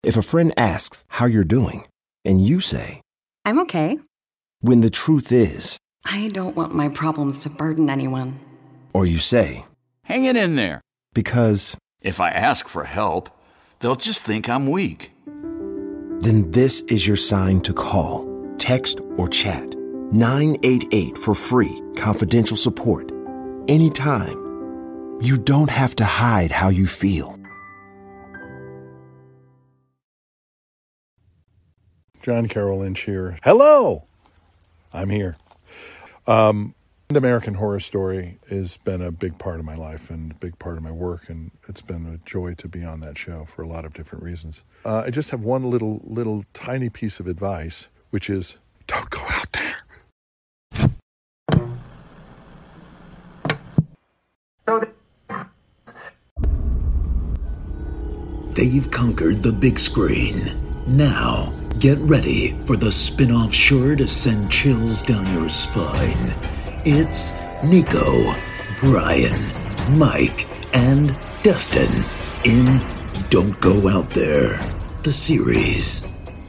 If a friend asks how you're doing, and you say, I'm okay. When the truth is, I don't want my problems to burden anyone. Or you say, hang it in there. Because if I ask for help, they'll just think I'm weak. Then this is your sign to call, text, or chat 988 for free, confidential support. Anytime. You don't have to hide how you feel. John Carroll Lynch here. Hello! I'm here. American Horror Story has been a big part of my life and a big part of my work, and it's been a joy to be on that show for a lot of different reasons. I just have one little tiny piece of advice, which is, don't go out there. They've conquered the big screen. Now, get ready for the spin-off sure to send chills down your spine. It's Nico, Brian, Mike, and Dustin in Don't Go Out There, the series.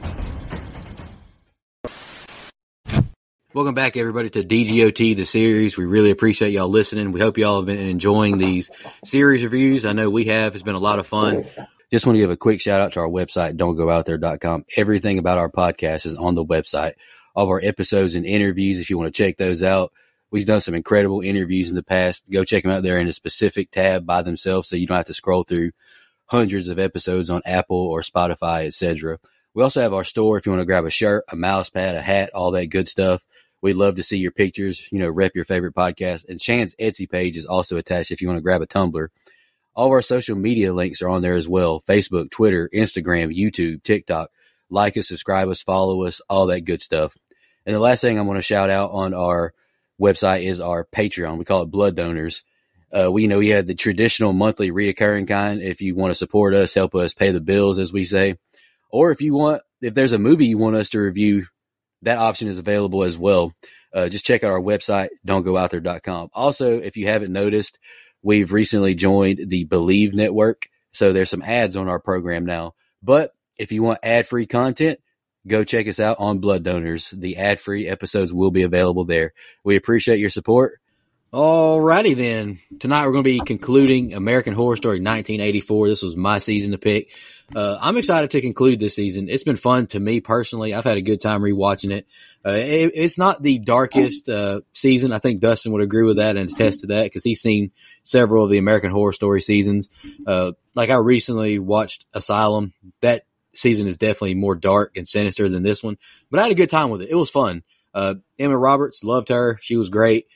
Welcome back, everybody, to DGOT, the series. We really appreciate y'all listening. We hope y'all have been enjoying these series reviews. I know we have. It's been a lot of fun. Just want to give a quick shout out to our website, don'tgoouthere.com. Everything about our podcast is on the website. All of our episodes and interviews, if you want to check those out. We've done some incredible interviews in the past. Go check them out there in a specific tab by themselves so you don't have to scroll through hundreds of episodes on Apple or Spotify, etc. We also have our store if you want to grab a shirt, a mouse pad, a hat, all that good stuff. We'd love to see your pictures, rep your favorite podcast. And Shan's Etsy page is also attached if you want to grab a tumbler. All of our social media links are on there as well. Facebook, Twitter, Instagram, YouTube, TikTok. Like us, subscribe us, follow us, all that good stuff. And the last thing I'm going to shout out on our website is our Patreon. We call it Blood Donors. We have the traditional monthly reoccurring kind. If you want to support us, help us pay the bills, as we say. Or if there's a movie you want us to review, that option is available as well. Just check out our website, don'tgoouthere.com. Also, if you haven't noticed, we've recently joined the Believe Network, so there's some ads on our program now. But if you want ad-free content, go check us out on Blood Donors. The ad-free episodes will be available there. We appreciate your support. Alrighty then. Tonight we're going to be concluding American Horror Story 1984. This was my season to pick. I'm excited to conclude this season. It's been fun to me personally. I've had a good time rewatching it. It's not the darkest season. I think Dustin would agree with that and attest to that because he's seen several of the American Horror Story seasons. Like I recently watched Asylum. That season is definitely more dark and sinister than this one, but I had a good time with it. It was fun. Emma Roberts, loved her. She was great.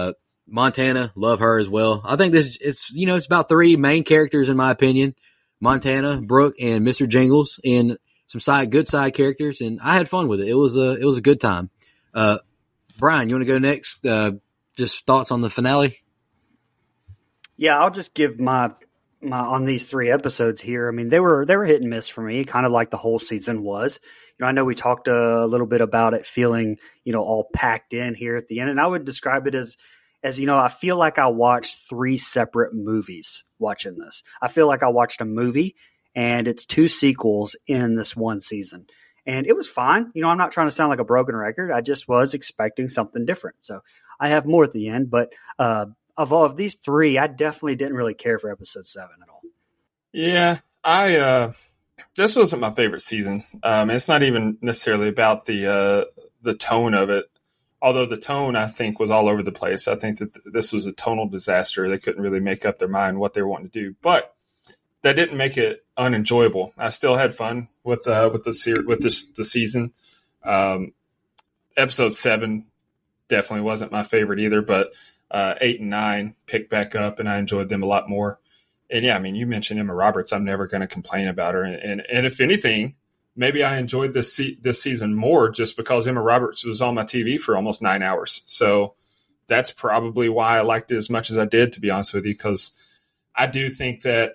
Montana, love her as well. I think it's about three main characters in my opinion. Montana, Brooke, and Mr. Jingles, and some good side characters, and I had fun with it. It was a good time. Brian, you want to go next? Just thoughts on the finale? Yeah, I'll just give my on these three episodes here. I mean, they were hit and miss for me, kind of like the whole season was. I know we talked a little bit about it feeling, all packed in here at the end, and I would describe it as I feel like I watched three separate movies watching this. I feel like I watched a movie and it's two sequels in this one season. And it was fine. I'm not trying to sound like a broken record. I just was expecting something different. So I have more at the end. But of all of these three, I definitely didn't really care for episode 7 at all. Yeah, this wasn't my favorite season. It's not even necessarily about the tone of it. Although the tone, I think, was all over the place. I think that this was a tonal disaster. They couldn't really make up their mind what they were wanting to do. But that didn't make it unenjoyable. I still had fun with the season. Episode 7 definitely wasn't my favorite either, but 8 and 9 picked back up, and I enjoyed them a lot more. And, yeah, I mean, you mentioned Emma Roberts. I'm never going to complain about her. And if anything, maybe I enjoyed this season more just because Emma Roberts was on my TV for almost 9 hours. So that's probably why I liked it as much as I did, to be honest with you, because I do think that,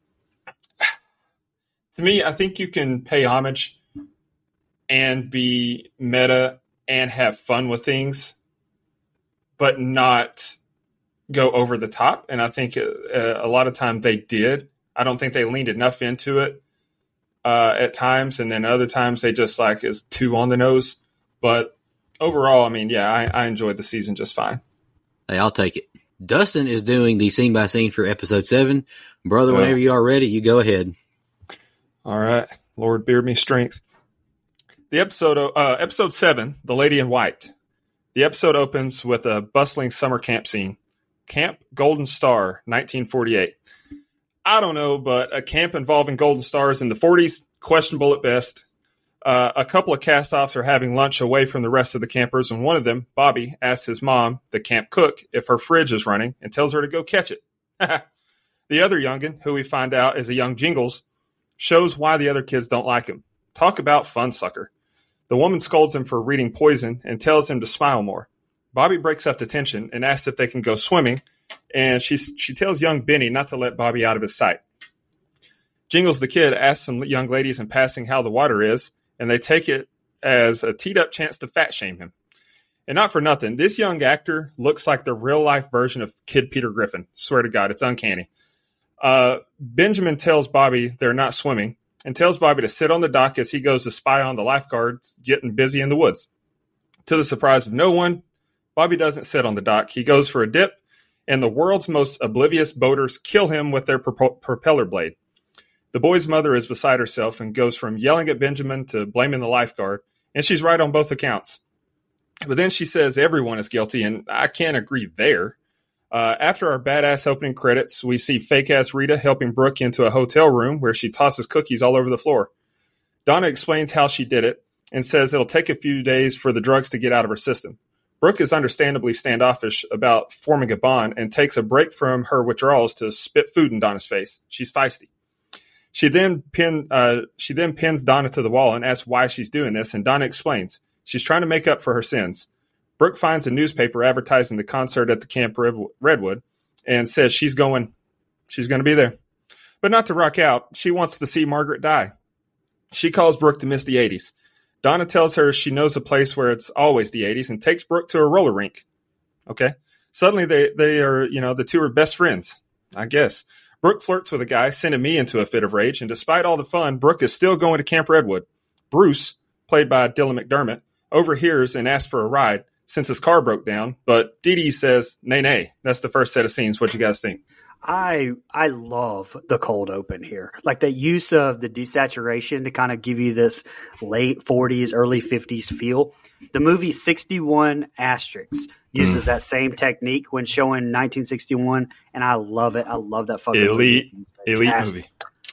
to me, I think you can pay homage and be meta and have fun with things, but not go over the top. And I think a lot of time they did. I don't think they leaned enough into it at times, and then other times they just like is too on the nose. But overall, I mean, yeah, I enjoyed the season just fine. Hey, I'll take it. Dustin is doing the scene by scene for episode 7. Brother, whenever you are ready, you go ahead. All right. Lord, beard me strength. The episode 7, The Lady in White. The episode opens with a bustling summer camp scene. Camp Golden Star, 1948. I don't know, but a camp involving golden stars in the 40s, questionable at best. A couple of cast-offs are having lunch away from the rest of the campers, and one of them, Bobby, asks his mom, the camp cook, if her fridge is running and tells her to go catch it. The other youngin', who we find out is a young Jingles, shows why the other kids don't like him. Talk about fun sucker. The woman scolds him for reading poison and tells him to smile more. Bobby breaks up the tension and asks if they can go swimming, and she tells young Benny not to let Bobby out of his sight. Jingles the kid asks some young ladies in passing how the water is, and they take it as a teed-up chance to fat-shame him. And not for nothing, this young actor looks like the real-life version of Kid Peter Griffin. Swear to God, it's uncanny. Benjamin tells Bobby they're not swimming and tells Bobby to sit on the dock as he goes to spy on the lifeguards getting busy in the woods. To the surprise of no one, Bobby doesn't sit on the dock. He goes for a dip, and the world's most oblivious boaters kill him with their propeller blade. The boy's mother is beside herself and goes from yelling at Benjamin to blaming the lifeguard, and she's right on both accounts. But then she says everyone is guilty, and I can't agree there. After our badass opening credits, we see fake-ass Rita helping Brooke into a hotel room where she tosses cookies all over the floor. Donna explains how she did it and says it'll take a few days for the drugs to get out of her system. Brooke is understandably standoffish about forming a bond and takes a break from her withdrawals to spit food in Donna's face. She's feisty. She then pins Donna to the wall and asks why she's doing this, and Donna explains. She's trying to make up for her sins. Brooke finds a newspaper advertising the concert at the Camp Redwood and says she's going to be there. But not to rock out. She wants to see Margaret die. She calls Brooke to miss the 80s. Donna tells her she knows a place where it's always the 80s and takes Brooke to a roller rink. Okay. Suddenly they are, the two are best friends, I guess. Brooke flirts with a guy, sending me into a fit of rage, and despite all the fun, Brooke is still going to Camp Redwood. Bruce, played by Dylan McDermott, overhears and asks for a ride since his car broke down, but Dee Dee says, nay. That's the first set of scenes. What you guys think? I love the cold open here. Like the use of the desaturation to kind of give you this late 40s, early 50s feel. The movie 61 Asterix uses that same technique when showing 1961, and I love it. I love that fucking elite movie.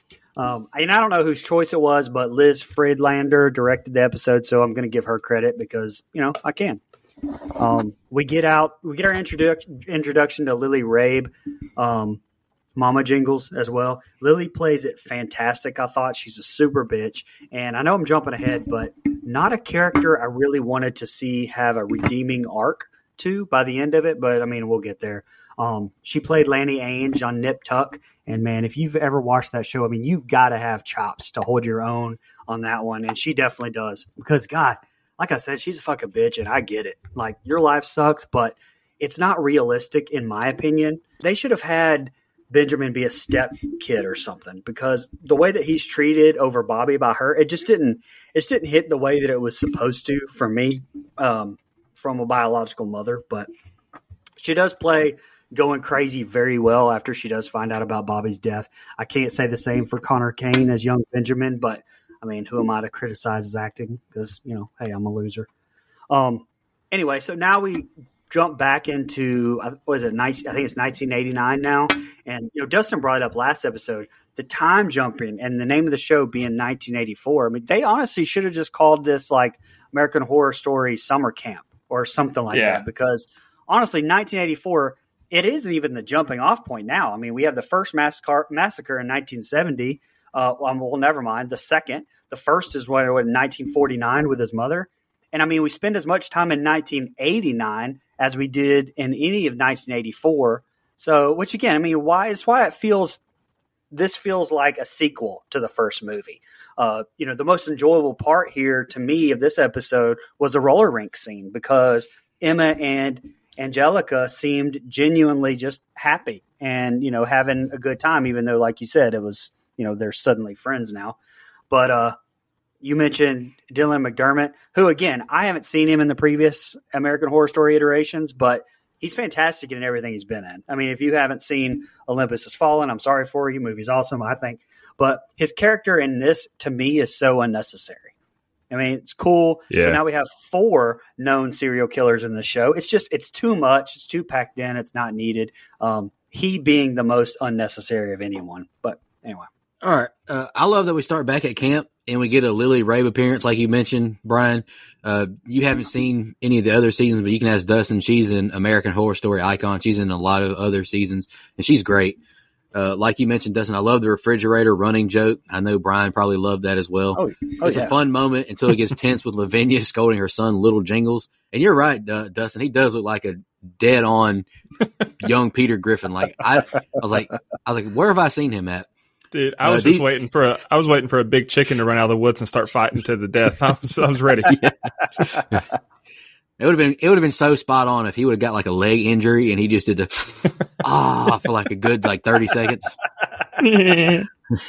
And I don't know whose choice it was, but Liz Friedlander directed the episode, so I'm going to give her credit because, I can. We get our introduction to Lily Rabe, Mama Jingles as well. Lily plays it fantastic. I thought she's a super bitch, and I know I'm jumping ahead, but not a character I really wanted to see have a redeeming arc to by the end of it. But I mean, we'll get there. She played Lanny Ainge on Nip Tuck, and man, if you've ever watched that show, I mean, you've got to have chops to hold your own on that one, and she definitely does because God. Like I said, she's a fucking bitch, and I get it. Like, your life sucks, but it's not realistic, in my opinion. They should have had Benjamin be a step kid or something, because the way that he's treated over Bobby by her, it just didn't hit the way that it was supposed to for me from a biological mother. But she does play going crazy very well after she does find out about Bobby's death. I can't say the same for Connor Kane as young Benjamin, but I mean, who am I to criticize his acting? Because, hey, I'm a loser. Anyway, so now we jump back into, I think it's 1989 now. And, Dustin brought it up last episode, the time jumping and the name of the show being 1984. I mean, they honestly should have just called this like American Horror Story Summer Camp or something like that. Because honestly, 1984, it isn't even the jumping off point now. I mean, we have the first massacre in 1970. Well, never mind. The second. The first is what in 1949 with his mother. And I mean, we spend as much time in 1989 as we did in any of 1984. So, which again, I mean, why this feels like a sequel to the first movie. The most enjoyable part here to me of this episode was the roller rink scene because Emma and Angelica seemed genuinely just happy and, having a good time, even though, like you said, it was, they're suddenly friends now. But you mentioned Dylan McDermott, who, again, I haven't seen him in the previous American Horror Story iterations, but he's fantastic in everything he's been in. I mean, if you haven't seen Olympus Has Fallen, I'm sorry for you. Movie's awesome, I think. But his character in this, to me, is so unnecessary. I mean, it's cool. Yeah. So now we have 4 known serial killers in the show. It's too much. It's too packed in. It's not needed. He being the most unnecessary of anyone. But anyway. All right. I love that we start back at camp and we get a Lily Rabe appearance, like you mentioned, Brian. You haven't seen any of the other seasons, but you can ask Dustin. She's an American Horror Story icon. She's in a lot of other seasons, and she's great. Like you mentioned, Dustin, I love the refrigerator running joke. I know Brian probably loved that as well. It's a fun moment until it gets tense with Lavinia scolding her son, Little Jingles. And you're right, Dustin. He does look like a dead-on young Peter Griffin. Like I was like, where have I seen him at? Dude, I was just waiting for a big chicken to run out of the woods and start fighting to the death. I was ready. Yeah. It would have been so spot on if he would have got like a leg injury and he just did the for like a good 30 seconds. The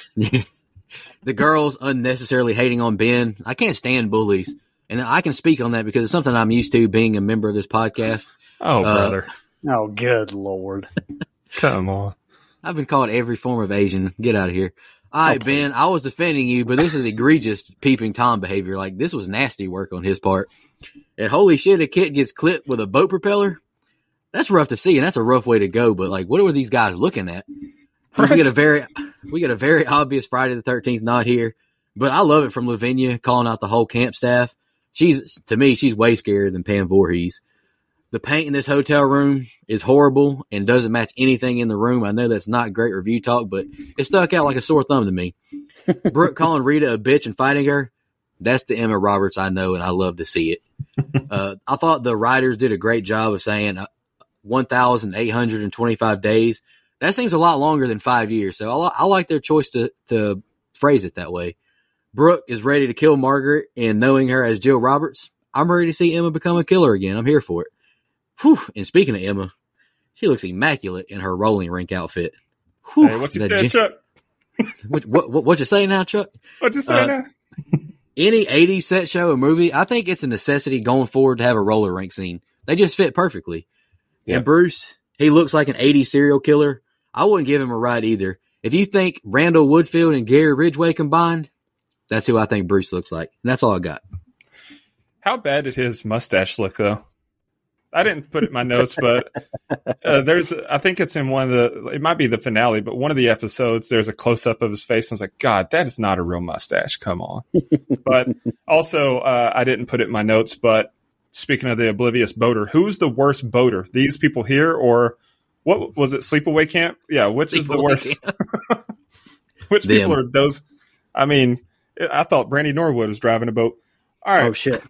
girls unnecessarily hating on Ben. I can't stand bullies, and I can speak on that because it's something I'm used to being a member of this podcast. Oh, brother! Oh, good Lord! Come on! I've been called every form of Asian. Get out of here. All right, Ben, I was defending you, but this is egregious peeping Tom behavior. Like, this was nasty work on his part. And holy shit, a kid gets clipped with a boat propeller. That's rough to see, and that's a rough way to go. But, like, what were these guys looking at? Right. We get a very obvious Friday the 13th nod here. But I love it from Lavinia calling out the whole camp staff. To me, she's way scarier than Pam Voorhees. The paint in this hotel room is horrible and doesn't match anything in the room. I know that's not great review talk, but it stuck out like a sore thumb to me. Brooke calling Rita a bitch and fighting her, that's the Emma Roberts I know, and I love to see it. I thought the writers did a great job of saying 1,825 days. That seems a lot longer than 5 years, so I like their choice to phrase it that way. Brooke is ready to kill Margaret, and knowing her as Jill Roberts, I'm ready to see Emma become a killer again. I'm here for it. Whew. And speaking of Emma, she looks immaculate in her rolling rink outfit. Whew. Hey, what you saying, Chuck? What you saying now, Chuck? What you saying now? Any 80s set show or movie, I think it's a necessity going forward to have a roller rink scene. They just fit perfectly. Yeah. And Bruce, he looks like an 80s serial killer. I wouldn't give him a ride either. If you think Randall Woodfield and Gary Ridgway combined, that's who I think Bruce looks like. And that's all I got. How bad did his mustache look, though? I didn't put it in my notes, but I think it's in it might be the finale, but one of the episodes, there's a close up of his face. And I was like, God, that is not a real mustache. Come on. But also, I didn't put it in my notes, but speaking of the oblivious boater, who's the worst boater? These people here, or what was it? Sleepaway Camp? Yeah. Which is the worst? Which Them. People are those? I mean, I thought Brandy Norwood was driving a boat. All right. Oh, shit.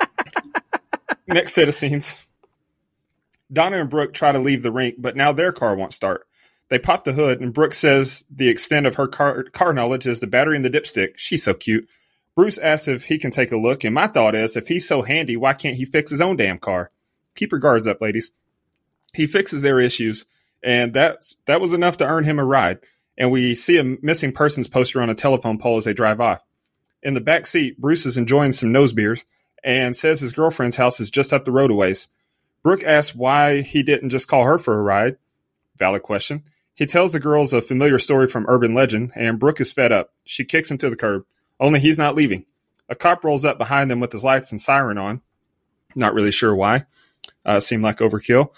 Next set of scenes. Donna and Brooke try to leave the rink, but now their car won't start. They pop the hood, and Brooke says the extent of her car knowledge is the battery and the dipstick. She's so cute. Bruce asks if he can take a look, and my thought is, if he's so handy, why can't he fix his own damn car? Keep your guards up, ladies. He fixes their issues, and that was enough to earn him a ride. And we see a missing persons poster on a telephone pole as they drive off. In the back seat, Bruce is enjoying some nose beers and says his girlfriend's house is just up the road a ways. Brooke asks why he didn't just call her for a ride. Valid question. He tells the girls a familiar story from urban legend, and Brooke is fed up. She kicks him to the curb. Only he's not leaving. A cop rolls up behind them with his lights and siren on. Not really sure why. Seemed like overkill.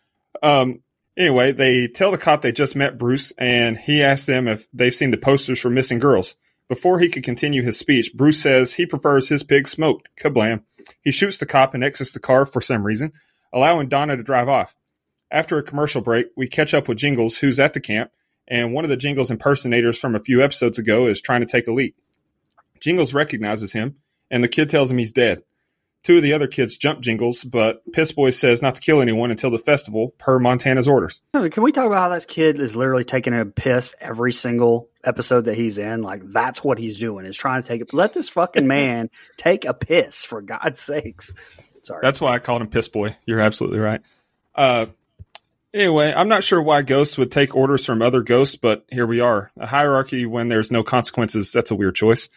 Anyway, they tell the cop they just met Bruce, and he asks them if they've seen the posters for missing girls. Before he could continue his speech, Bruce says he prefers his pig smoked. Kablam. He shoots the cop and exits the car for some reason, allowing Donna to drive off. After a commercial break, we catch up with Jingles, who's at the camp, and one of the Jingles impersonators from a few episodes ago is trying to take a leak. Jingles recognizes him, and the kid tells him he's dead. Two of the other kids jump Jingles, but Piss Boy says not to kill anyone until the festival, per Montana's orders. Can we talk about how this kid is literally taking a piss every single episode that he's in? Like, that's what he's doing, is trying to take it. Let this fucking man take a piss, for God's sakes. Sorry. That's why I called him Piss Boy. You're absolutely right. Anyway, I'm not sure why ghosts would take orders from other ghosts, but here we are. A hierarchy when there's no consequences, that's a weird choice.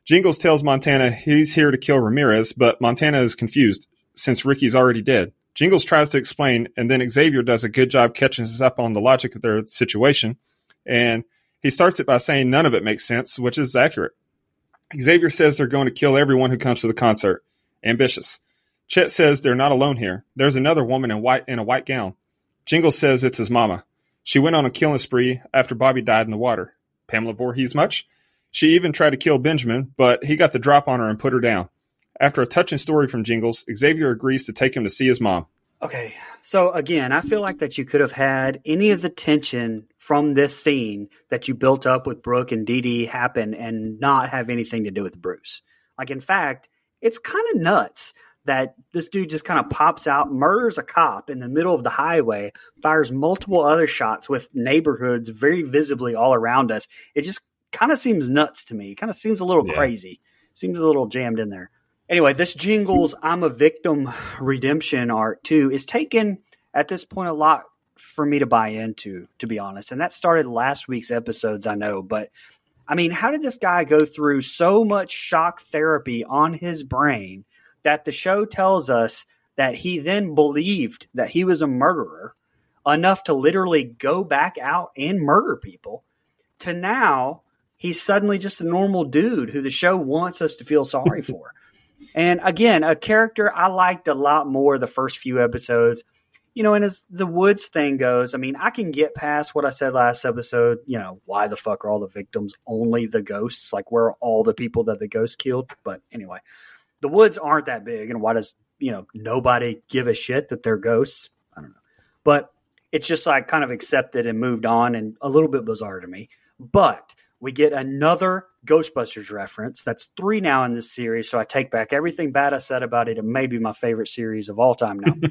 Jingles tells Montana he's here to kill Ramirez, but Montana is confused since Ricky's already dead. Jingles tries to explain, and then Xavier does a good job catching us up on the logic of their situation. And he starts it by saying none of it makes sense, which is accurate. Xavier says they're going to kill everyone who comes to the concert. Ambitious. Chet says they're not alone here. There's another woman in a white gown. Jingles says it's his mama. She went on a killing spree after Bobby died in the water. Pamela Voorhees much? She even tried to kill Benjamin, but he got the drop on her and put her down. After a touching story from Jingles, Xavier agrees to take him to see his mom. Okay, so again, I feel like that you could have had any of the tension from this scene that you built up with Brooke and Dee Dee happen and not have anything to do with Bruce. Like, in fact, it's kind of nuts that this dude just kind of pops out, murders a cop in the middle of the highway, fires multiple other shots with neighborhoods very visibly all around us. It just kind of seems nuts to me. It kind of seems a little crazy. Seems a little jammed in there. Anyway, this Jingles I'm a victim redemption arc too is taken at this point a lot for me to buy into, to be honest. And that started last week's episodes, I know. But I mean, how did this guy go through so much shock therapy on his brain that the show tells us that he then believed that he was a murderer enough to literally go back out and murder people, to now he's suddenly just a normal dude who the show wants us to feel sorry for. And again, a character I liked a lot more the first few episodes. You know, and as the Woods thing goes, I mean, I can get past what I said last episode. You know, why the fuck are all the victims only the ghosts? Like, where are all the people that the ghost killed? But anyway, the Woods aren't that big. And why does, nobody give a shit that they're ghosts? I don't know. But it's just like kind of accepted and moved on, and a little bit bizarre to me. But we get another Ghostbusters reference. That's 3 now in this series. So I take back everything bad I said about it. It may be my favorite series of all time now.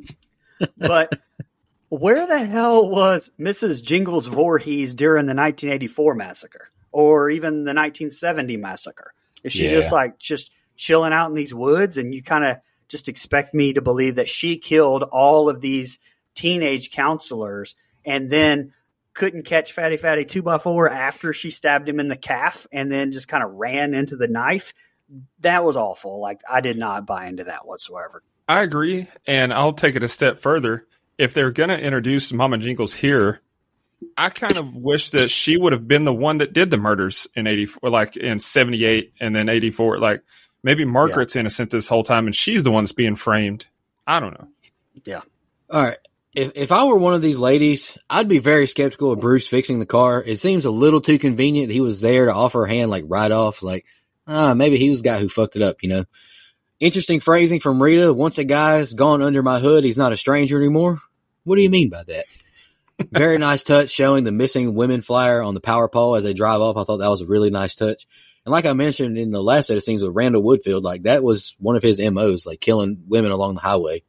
But where the hell was Mrs. Jingles Voorhees during the 1984 massacre or even the 1970 massacre? Is she just chilling out in these woods, and you kind of just expect me to believe that she killed all of these teenage counselors and then couldn't catch Fatty 2x4 after she stabbed him in the calf and then just kind of ran into the knife? That was awful. Like, I did not buy into that whatsoever. I agree, and I'll take it a step further. If they're going to introduce Mama Jingles here, I kind of wish that she would have been the one that did the murders in 84, like in 78 and then 84. Like, maybe Margaret's innocent this whole time and she's the one that's being framed. I don't know. Yeah. All right. If I were one of these ladies, I'd be very skeptical of Bruce fixing the car. It seems a little too convenient that he was there to offer a hand, like, right off. Like, maybe he was the guy who fucked it up, Interesting phrasing from Rita. Once a guy's gone under my hood, he's not a stranger anymore. What do you mean by that? Very nice touch showing the missing women flyer on the power pole as they drive off. I thought that was a really nice touch. And like I mentioned in the last set of scenes with Randall Woodfield, like, that was one of his MOs, like killing women along the highway.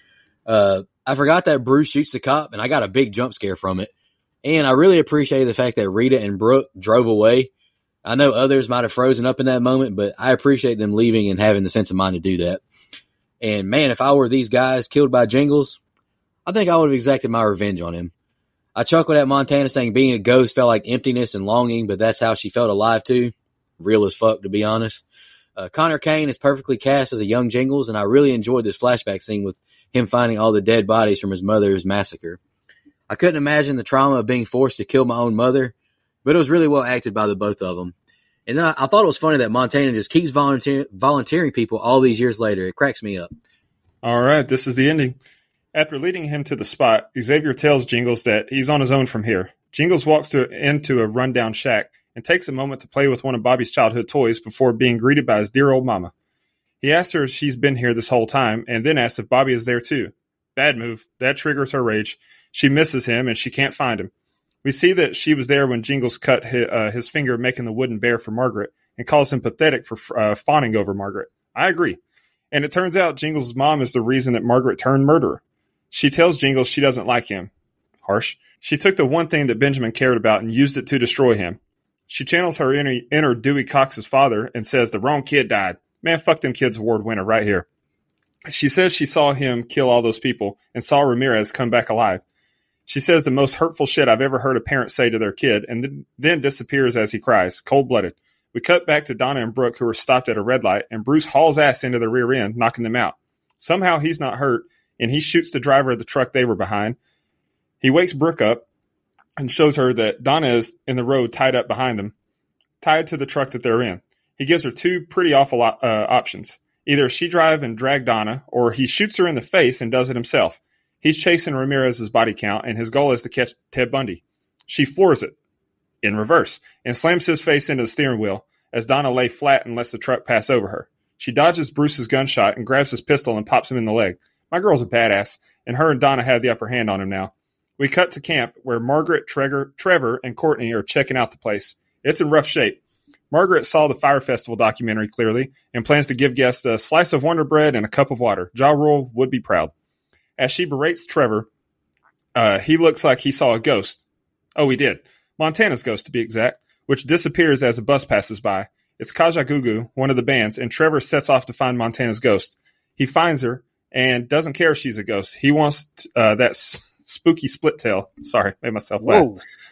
I forgot that Bruce shoots the cop, and I got a big jump scare from it. And I really appreciated the fact that Rita and Brooke drove away. I know others might have frozen up in that moment, but I appreciate them leaving and having the sense of mind to do that. And man, if I were these guys killed by Jingles, I think I would have exacted my revenge on him. I chuckled at Montana saying being a ghost felt like emptiness and longing, but that's how she felt alive too. Real as fuck, to be honest. Connor Kane is perfectly cast as a young Jingles, and I really enjoyed this flashback scene with him finding all the dead bodies from his mother's massacre. I couldn't imagine the trauma of being forced to kill my own mother, but it was really well acted by the both of them. And then I thought it was funny that Montana just keeps volunteering people all these years later. It cracks me up. All right, this is the ending. After leading him to the spot, Xavier tells Jingles that he's on his own from here. Jingles walks into a rundown shack and takes a moment to play with one of Bobby's childhood toys before being greeted by his dear old mama. He asks her if she's been here this whole time and then asks if Bobby is there too. Bad move. That triggers her rage. She misses him and she can't find him. We see that she was there when Jingles cut his finger making the wooden bear for Margaret and calls him pathetic for fawning over Margaret. I agree. And it turns out Jingles' mom is the reason that Margaret turned murderer. She tells Jingles she doesn't like him. Harsh. She took the one thing that Benjamin cared about and used it to destroy him. She channels her inner Dewey Cox's father and says the wrong kid died. Man, fuck them kids award winner right here. She says she saw him kill all those people and saw Ramirez come back alive. She says the most hurtful shit I've ever heard a parent say to their kid and then disappears as he cries, cold-blooded. We cut back to Donna and Brooke, who were stopped at a red light, and Bruce hauls ass into the rear end, knocking them out. Somehow he's not hurt, and he shoots the driver of the truck they were behind. He wakes Brooke up and shows her that Donna is in the road tied up behind them, tied to the truck that they're in. He gives her two pretty awful options. Either she drive and drag Donna, or he shoots her in the face and does it himself. He's chasing Ramirez's body count, and his goal is to catch Ted Bundy. She floors it in reverse and slams his face into the steering wheel as Donna lay flat and lets the truck pass over her. She dodges Bruce's gunshot and grabs his pistol and pops him in the leg. My girl's a badass, and her and Donna have the upper hand on him now. We cut to camp where Margaret, Trevor, and Courtney are checking out the place. It's in rough shape. Margaret saw the Fire Festival documentary clearly and plans to give guests a slice of Wonder Bread and a cup of water. Ja Rule would be proud. As she berates Trevor, he looks like he saw a ghost. Oh, he did. Montana's ghost, to be exact, which disappears as a bus passes by. It's Kajagoogoo, one of the bands, and Trevor sets off to find Montana's ghost. He finds her and doesn't care if she's a ghost. He wants that spooky split tail. Sorry, made myself laugh.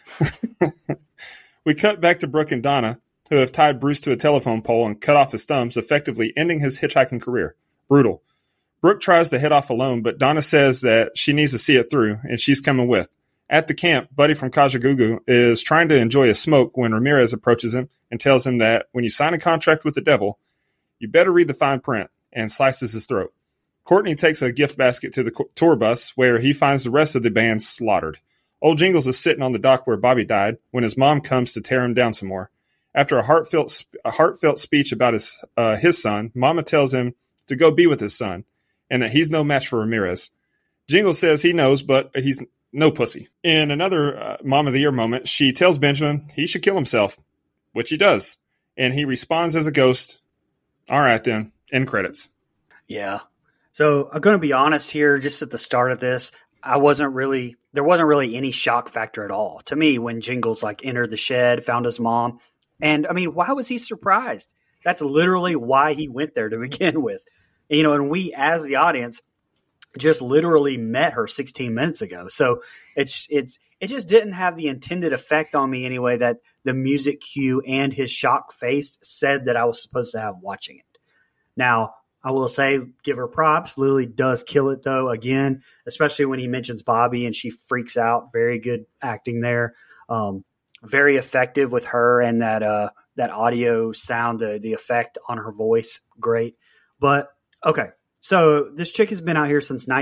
We cut back to Brooke and Donna, who have tied Bruce to a telephone pole and cut off his thumbs, effectively ending his hitchhiking career. Brutal. Brooke tries to head off alone, but Donna says that she needs to see it through, and she's coming with. At the camp, Buddy from Kajagoogoo is trying to enjoy a smoke when Ramirez approaches him and tells him that when you sign a contract with the devil, you better read the fine print, and slices his throat. Courtney takes a gift basket to the tour bus, where he finds the rest of the band slaughtered. Old Jingles is sitting on the dock where Bobby died when his mom comes to tear him down some more. After a heartfelt speech about his son, Mama tells him to go be with his son, and that he's no match for Ramirez. Jingle says he knows, but he's no pussy. In another Mom of the Year moment, she tells Benjamin he should kill himself, which he does. And he responds as a ghost. All right, then. End credits. Yeah. So I'm going to be honest here, just at the start of this, there wasn't really any shock factor at all to me when Jingles entered the shed, found his mom. And I mean, why was he surprised? That's literally why he went there to begin with. And we, as the audience, just literally met her 16 minutes ago. So it just didn't have the intended effect on me anyway that the music cue and his shock face said that I was supposed to have watching it. Now, I will say, give her props. Lily does kill it, though, again, especially when he mentions Bobby and she freaks out. Very good acting there. Very effective with her and that audio sound, the effect on her voice. Great. But, okay, so this chick has been out here since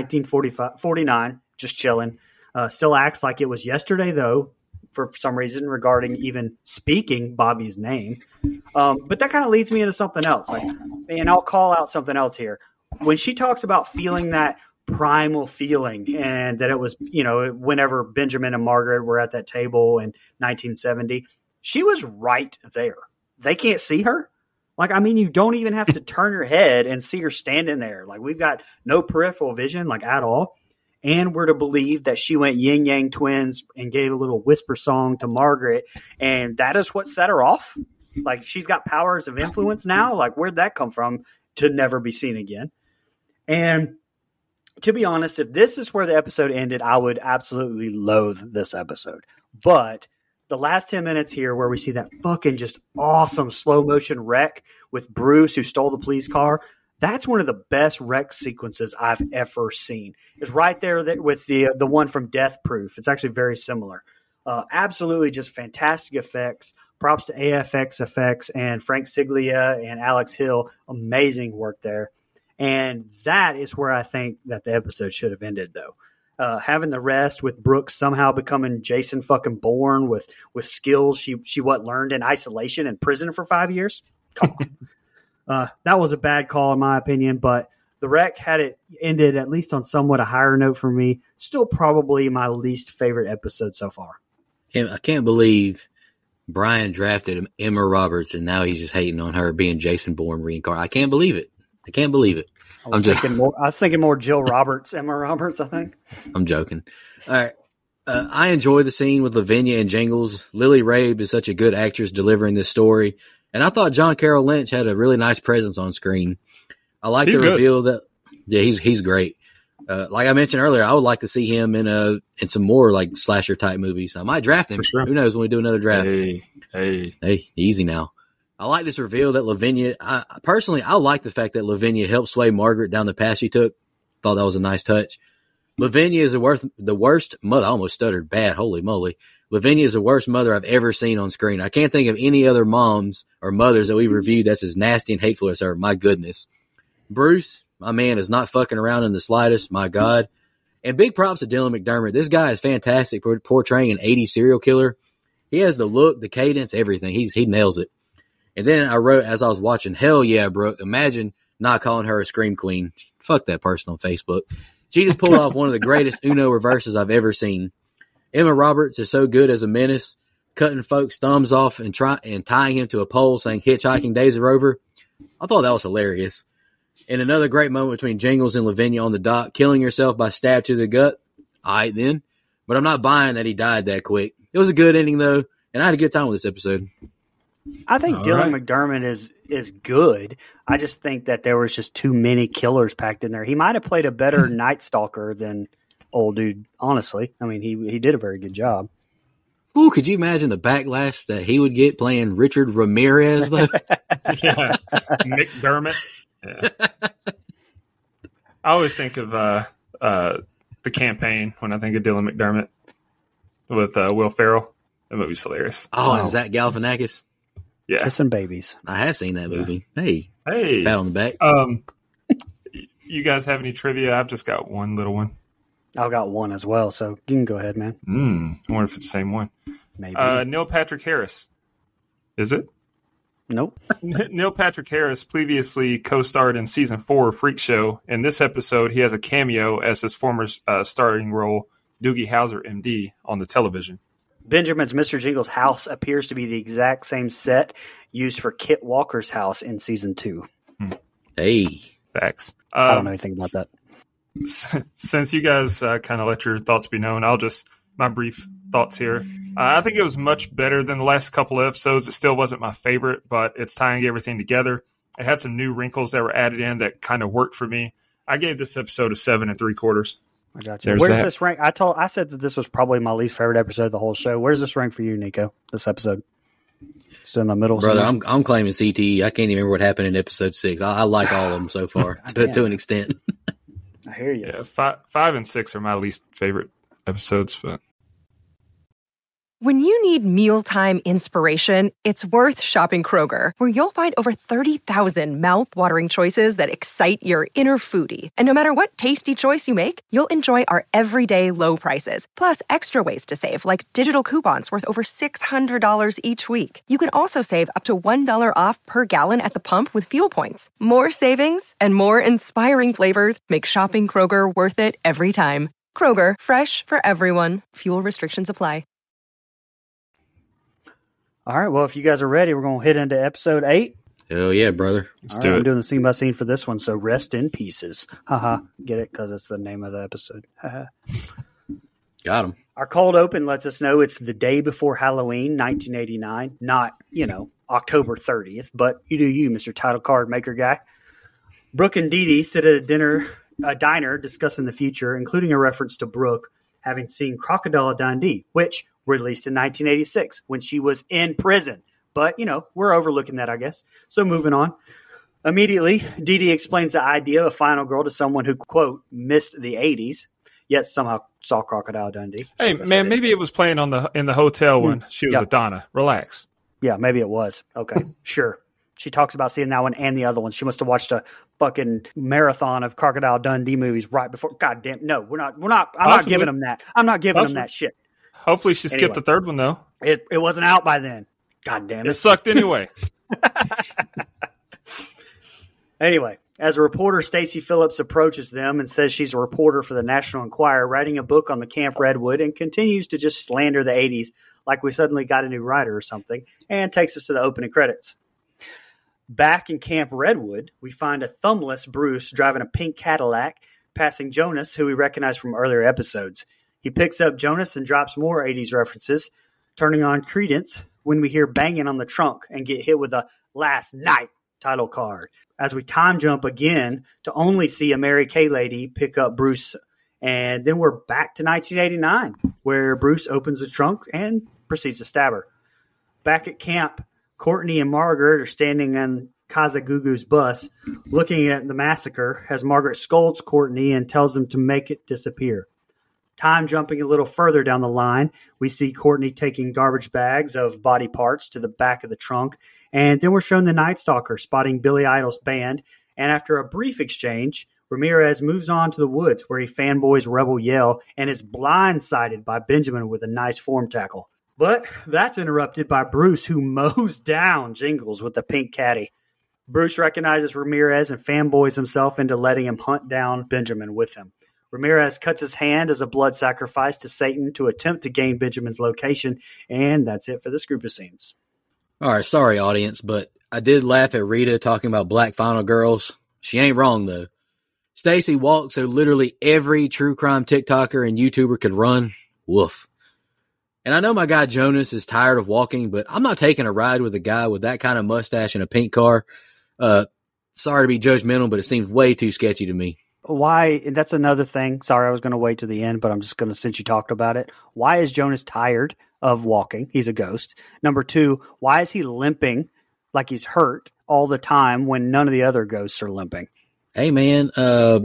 1949, just chilling. Still acts like it was yesterday, though, for some reason, regarding even speaking Bobby's name. But that kind of leads me into something else. And I'll call out something else here. When she talks about feeling that primal feeling and that it was, whenever Benjamin and Margaret were at that table in 1970, she was right there. They can't see her. You don't even have to turn your head and see her standing there. We've got no peripheral vision, at all. And we're to believe that she went yin yang twins and gave a little whisper song to Margaret. And that is what set her off. She's got powers of influence now. Where'd that come from to never be seen again? And to be honest, if this is where the episode ended, I would absolutely loathe this episode. But the last 10 minutes here where we see that fucking just awesome slow motion wreck with Bruce who stole the police car, that's one of the best wreck sequences I've ever seen. It's right there with the one from Death Proof. It's actually very similar. Absolutely just fantastic effects. Props to AFX Effects and Frank Siglia and Alex Hill. Amazing work there. And that is where I think that the episode should have ended, though. Having the rest with Brooke somehow becoming Jason fucking Bourne with skills she learned in isolation in prison for 5 years. Come on. That was a bad call in my opinion, but the wreck had it ended at least on somewhat a higher note for me. Still probably my least favorite episode so far. I can't believe Brian drafted Emma Roberts and now he's just hating on her being Jason Bourne reincarnated. I can't believe it. I was thinking more Jill Roberts, Emma Roberts, I think. I'm joking. All right. I enjoy the scene with Lavinia and Jingles. Lily Rabe is such a good actress delivering this story. And I thought John Carroll Lynch had a really nice presence on screen. I like the reveal that, he's great. Like I mentioned earlier, I would like to see him in some more slasher type movies. I might draft him. Sure. Who knows when we do another draft? Hey, easy now. I like this reveal that Lavinia, personally, I like the fact that Lavinia helped sway Margaret down the path she took. Thought that was a nice touch. Lavinia is the worst mother. I almost stuttered bad. Holy moly. Lavinia is the worst mother I've ever seen on screen. I can't think of any other moms or mothers that we've reviewed that's as nasty and hateful as her. My goodness. Bruce, my man, is not fucking around in the slightest. My God. And big props to Dylan McDermott. This guy is fantastic for portraying an 80s serial killer. He has the look, the cadence, everything. He nails it. And then I wrote, as I was watching, hell yeah, Brooke, imagine not calling her a scream queen. Fuck that person on Facebook. She just pulled off one of the greatest Uno reverses I've ever seen. Emma Roberts is so good as a menace, cutting folks' thumbs off and tying him to a pole saying hitchhiking days are over. I thought that was hilarious. And another great moment between Jingles and Lavinia on the dock, killing herself by stab to the gut. All right, then. But I'm not buying that he died that quick. It was a good ending, though, and I had a good time with this episode. I think Dylan McDermott is good. I just think that there was just too many killers packed in there. He might have played a better Night Stalker than old dude, honestly. I mean, he did a very good job. Ooh, could you imagine the backlash that he would get playing Richard Ramirez, though? Yeah, McDermott. Yeah. I always think of The Campaign when I think of Dylan McDermott with Will Ferrell. That movie's hilarious. Oh, and Zach Galifianakis. Yeah, Kissing babies. I have seen that movie. Hey, pat on the back. You guys have any trivia? I've just got one little one. I've got one as well, so you can go ahead, man. I wonder if it's the same one. Maybe. Neil Patrick Harris. Is it? Nope. Neil Patrick Harris previously co-starred in season 4 of Freak Show. In this episode, he has a cameo as his former starring role, Doogie Howser, MD, on the television. Benjamin's Mr. Jingles' house appears to be the exact same set used for Kit Walker's house in season 2. Hey. Facts. I don't know anything about that. Since you guys kind of let your thoughts be known, my brief thoughts here. I think it was much better than the last couple of episodes. It still wasn't my favorite, but it's tying everything together. It had some new wrinkles that were added in that kind of worked for me. I gave this episode a 7 3/4. I got you. Where's this rank? I said that this was probably my least favorite episode of the whole show. Where's this rank for you, Nico? This episode? It's in the middle. Brother, I'm claiming CTE. I can't even remember what happened in episode 6. I like all of them so far to an extent. I hear you. Yeah, 5 and 6 are my least favorite episodes, but. When you need mealtime inspiration, it's worth shopping Kroger, where you'll find over 30,000 mouth-watering choices that excite your inner foodie. And no matter what tasty choice you make, you'll enjoy our everyday low prices, plus extra ways to save, like digital coupons worth over $600 each week. You can also save up to $1 off per gallon at the pump with fuel points. More savings and more inspiring flavors make shopping Kroger worth it every time. Kroger, fresh for everyone. Fuel restrictions apply. All right, well, if you guys are ready, we're going to hit into episode 8. Hell yeah, brother. Let's do it. I'm doing the scene by scene for this one, so rest in pieces. Haha, get it? Because it's the name of the episode. Got him. Our cold open lets us know it's the day before Halloween, 1989. Not, October 30th, but you do you, Mr. Title Card Maker Guy. Brooke and Dee Dee sit at a diner discussing the future, including a reference to Brooke having seen Crocodile Dundee, which released in 1986 when she was in prison. But, we're overlooking that, I guess. So moving on. Immediately, Dee Dee explains the idea of a final girl to someone who, quote, missed the 80s, yet somehow saw Crocodile Dundee. Hey, man, maybe it was playing in the hotel when she was with Donna. Relax. Yeah, maybe it was. Okay, sure. She talks about seeing that one and the other one. She must have watched a fucking marathon of Crocodile Dundee movies right before. God damn, no, we're not. I'm not giving them that. I'm not giving them that shit. Hopefully she skipped the third one, though. It wasn't out by then. God damn it. It sucked anyway. Anyway, as a reporter, Stacey Phillips approaches them and says she's a reporter for the National Enquirer, writing a book on the Camp Redwood, and continues to just slander the 80s like we suddenly got a new writer or something, and takes us to the opening credits. Back in Camp Redwood, we find a thumbless Bruce driving a pink Cadillac, passing Jonas, who we recognize from earlier episodes. He picks up Jonas and drops more 80s references, turning on Credence when we hear banging on the trunk and get hit with a Last Night title card. As we time jump again to only see a Mary Kay lady pick up Bruce. And then we're back to 1989, where Bruce opens the trunk and proceeds to stab her. Back at camp, Courtney and Margaret are standing on Kazagugu's bus looking at the massacre as Margaret scolds Courtney and tells him to make it disappear. Time jumping a little further down the line, we see Courtney taking garbage bags of body parts to the back of the trunk, and then we're shown the Night Stalker spotting Billy Idol's band, and after a brief exchange, Ramirez moves on to the woods where he fanboys Rebel Yell and is blindsided by Benjamin with a nice form tackle. But that's interrupted by Bruce, who mows down Jingles with the pink caddy. Bruce recognizes Ramirez and fanboys himself into letting him hunt down Benjamin with him. Ramirez cuts his hand as a blood sacrifice to Satan to attempt to gain Benjamin's location, and that's it for this group of scenes. All right, sorry, audience, but I did laugh at Rita talking about Black Final Girls. She ain't wrong, though. Stacy walked so literally every true crime TikToker and YouTuber could run. Woof. And I know my guy Jonas is tired of walking, but I'm not taking a ride with a guy with that kind of mustache in a pink car. Sorry to be judgmental, but it seems way too sketchy to me. Why? That's another thing. Sorry, I was going to wait to the end, but I'm just going to, since you talked about it. Why is Jonas tired of walking? He's a ghost. Number two, why is he limping like he's hurt all the time when none of the other ghosts are limping? Hey, man. Hell,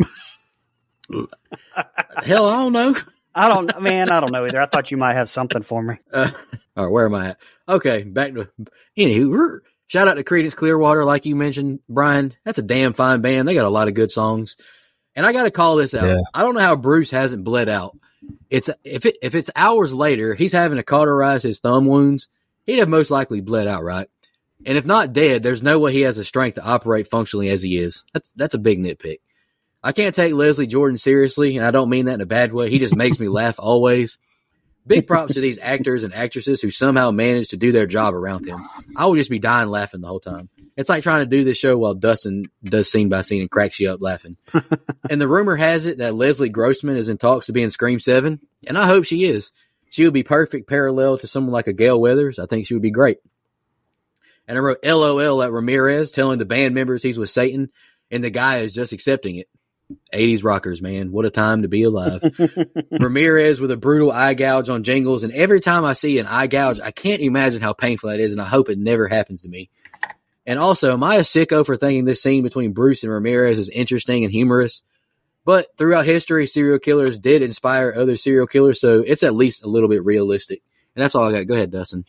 I don't know. I don't know either. I thought you might have something for me. All right, where am I at? Okay, back to, anywho, shout out to Creedence Clearwater, like you mentioned, Brian. That's a damn fine band. They got a lot of good songs. And I got to call this out. Yeah. I don't know how Bruce hasn't bled out. If it's hours later, he's having to cauterize his thumb wounds, he'd have most likely bled out, right? And if not dead, there's no way he has the strength to operate functionally as he is. That's a big nitpick. I can't take Leslie Jordan seriously, and I don't mean that in a bad way. He just makes me laugh always. Big props to these actors and actresses who somehow manage to do their job around him. I would just be dying laughing the whole time. It's like trying to do this show while Dustin does scene by scene and cracks you up laughing. And the rumor has it that Leslie Grossman is in talks to be in Scream 7, and I hope she is. She would be perfect parallel to someone like a Gale Weathers. I think she would be great. And I wrote LOL at Ramirez telling the band members he's with Satan, and the guy is just accepting it. 80s rockers, man. What a time to be alive. Ramirez with a brutal eye gouge on Jingles, and every time I see an eye gouge, I can't imagine how painful that is, and I hope it never happens to me. And also, am I a sicko for thinking this scene between Bruce and Ramirez is interesting and humorous? But throughout history, serial killers did inspire other serial killers, so it's at least a little bit realistic. And that's all I got. Go ahead, Dustin.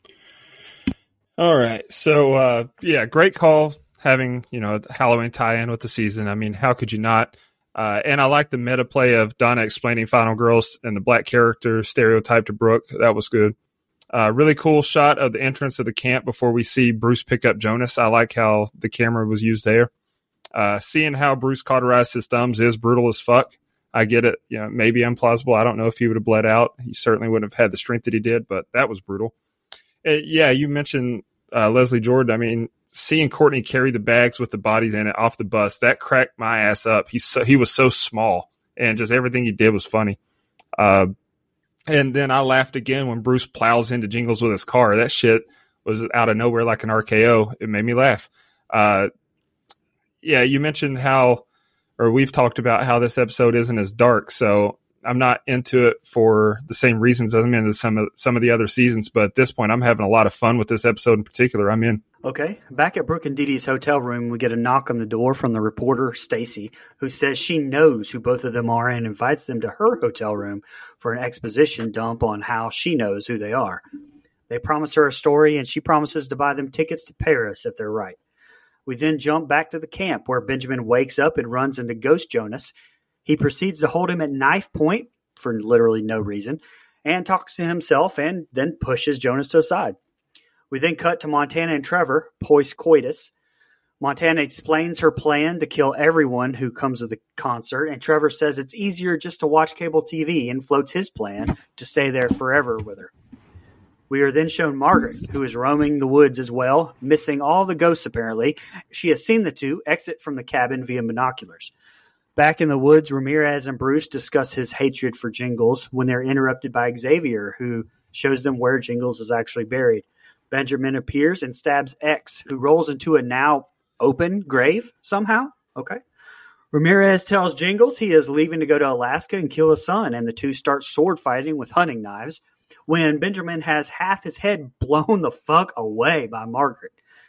All right. So, great call having, a Halloween tie-in with the season. I mean, how could you not? And I like the meta play of Donna explaining Final Girls and the black character stereotype to Brooke. That was good. Really cool shot of the entrance of the camp before we see Bruce pick up Jonas. I like how the camera was used there. Seeing how Bruce cauterized his thumbs is brutal as fuck. I get it. Maybe implausible. I don't know if he would have bled out. He certainly wouldn't have had the strength that he did, but that was brutal. You mentioned Leslie Jordan. I mean, seeing Courtney carry the bags with the bodies in it off the bus, that cracked my ass up. He was so small, and just everything he did was funny. And then I laughed again when Bruce plows into Jingles with his car. That shit was out of nowhere like an RKO. It made me laugh. You mentioned we've talked about how this episode isn't as dark, so I'm not into it for the same reasons I'm into some of the other seasons, but at this point, I'm having a lot of fun with this episode in particular. I'm in. Okay. Back at Brooke and Dee Dee's hotel room, we get a knock on the door from the reporter, Stacy, who says she knows who both of them are and invites them to her hotel room for an exposition dump on how she knows who they are. They promise her a story, and she promises to buy them tickets to Paris if they're right. We then jump back to the camp where Benjamin wakes up and runs into Ghost Jonas. He proceeds to hold him at knife point for literally no reason and talks to himself and then pushes Jonas to the side. We then cut to Montana and Trevor, post coitus. Montana explains her plan to kill everyone who comes to the concert, and Trevor says it's easier just to watch cable TV and floats his plan to stay there forever with her. We are then shown Margaret, who is roaming the woods as well, missing all the ghosts apparently. She has seen the two exit from the cabin via binoculars. Back in the woods, Ramirez and Bruce discuss his hatred for Jingles when they're interrupted by Xavier, who shows them where Jingles is actually buried. Benjamin appears and stabs X, who rolls into a now open grave somehow. Okay. Ramirez tells Jingles he is leaving to go to Alaska and kill his son, and the two start sword fighting with hunting knives when Benjamin has half his head blown the fuck away by Margaret.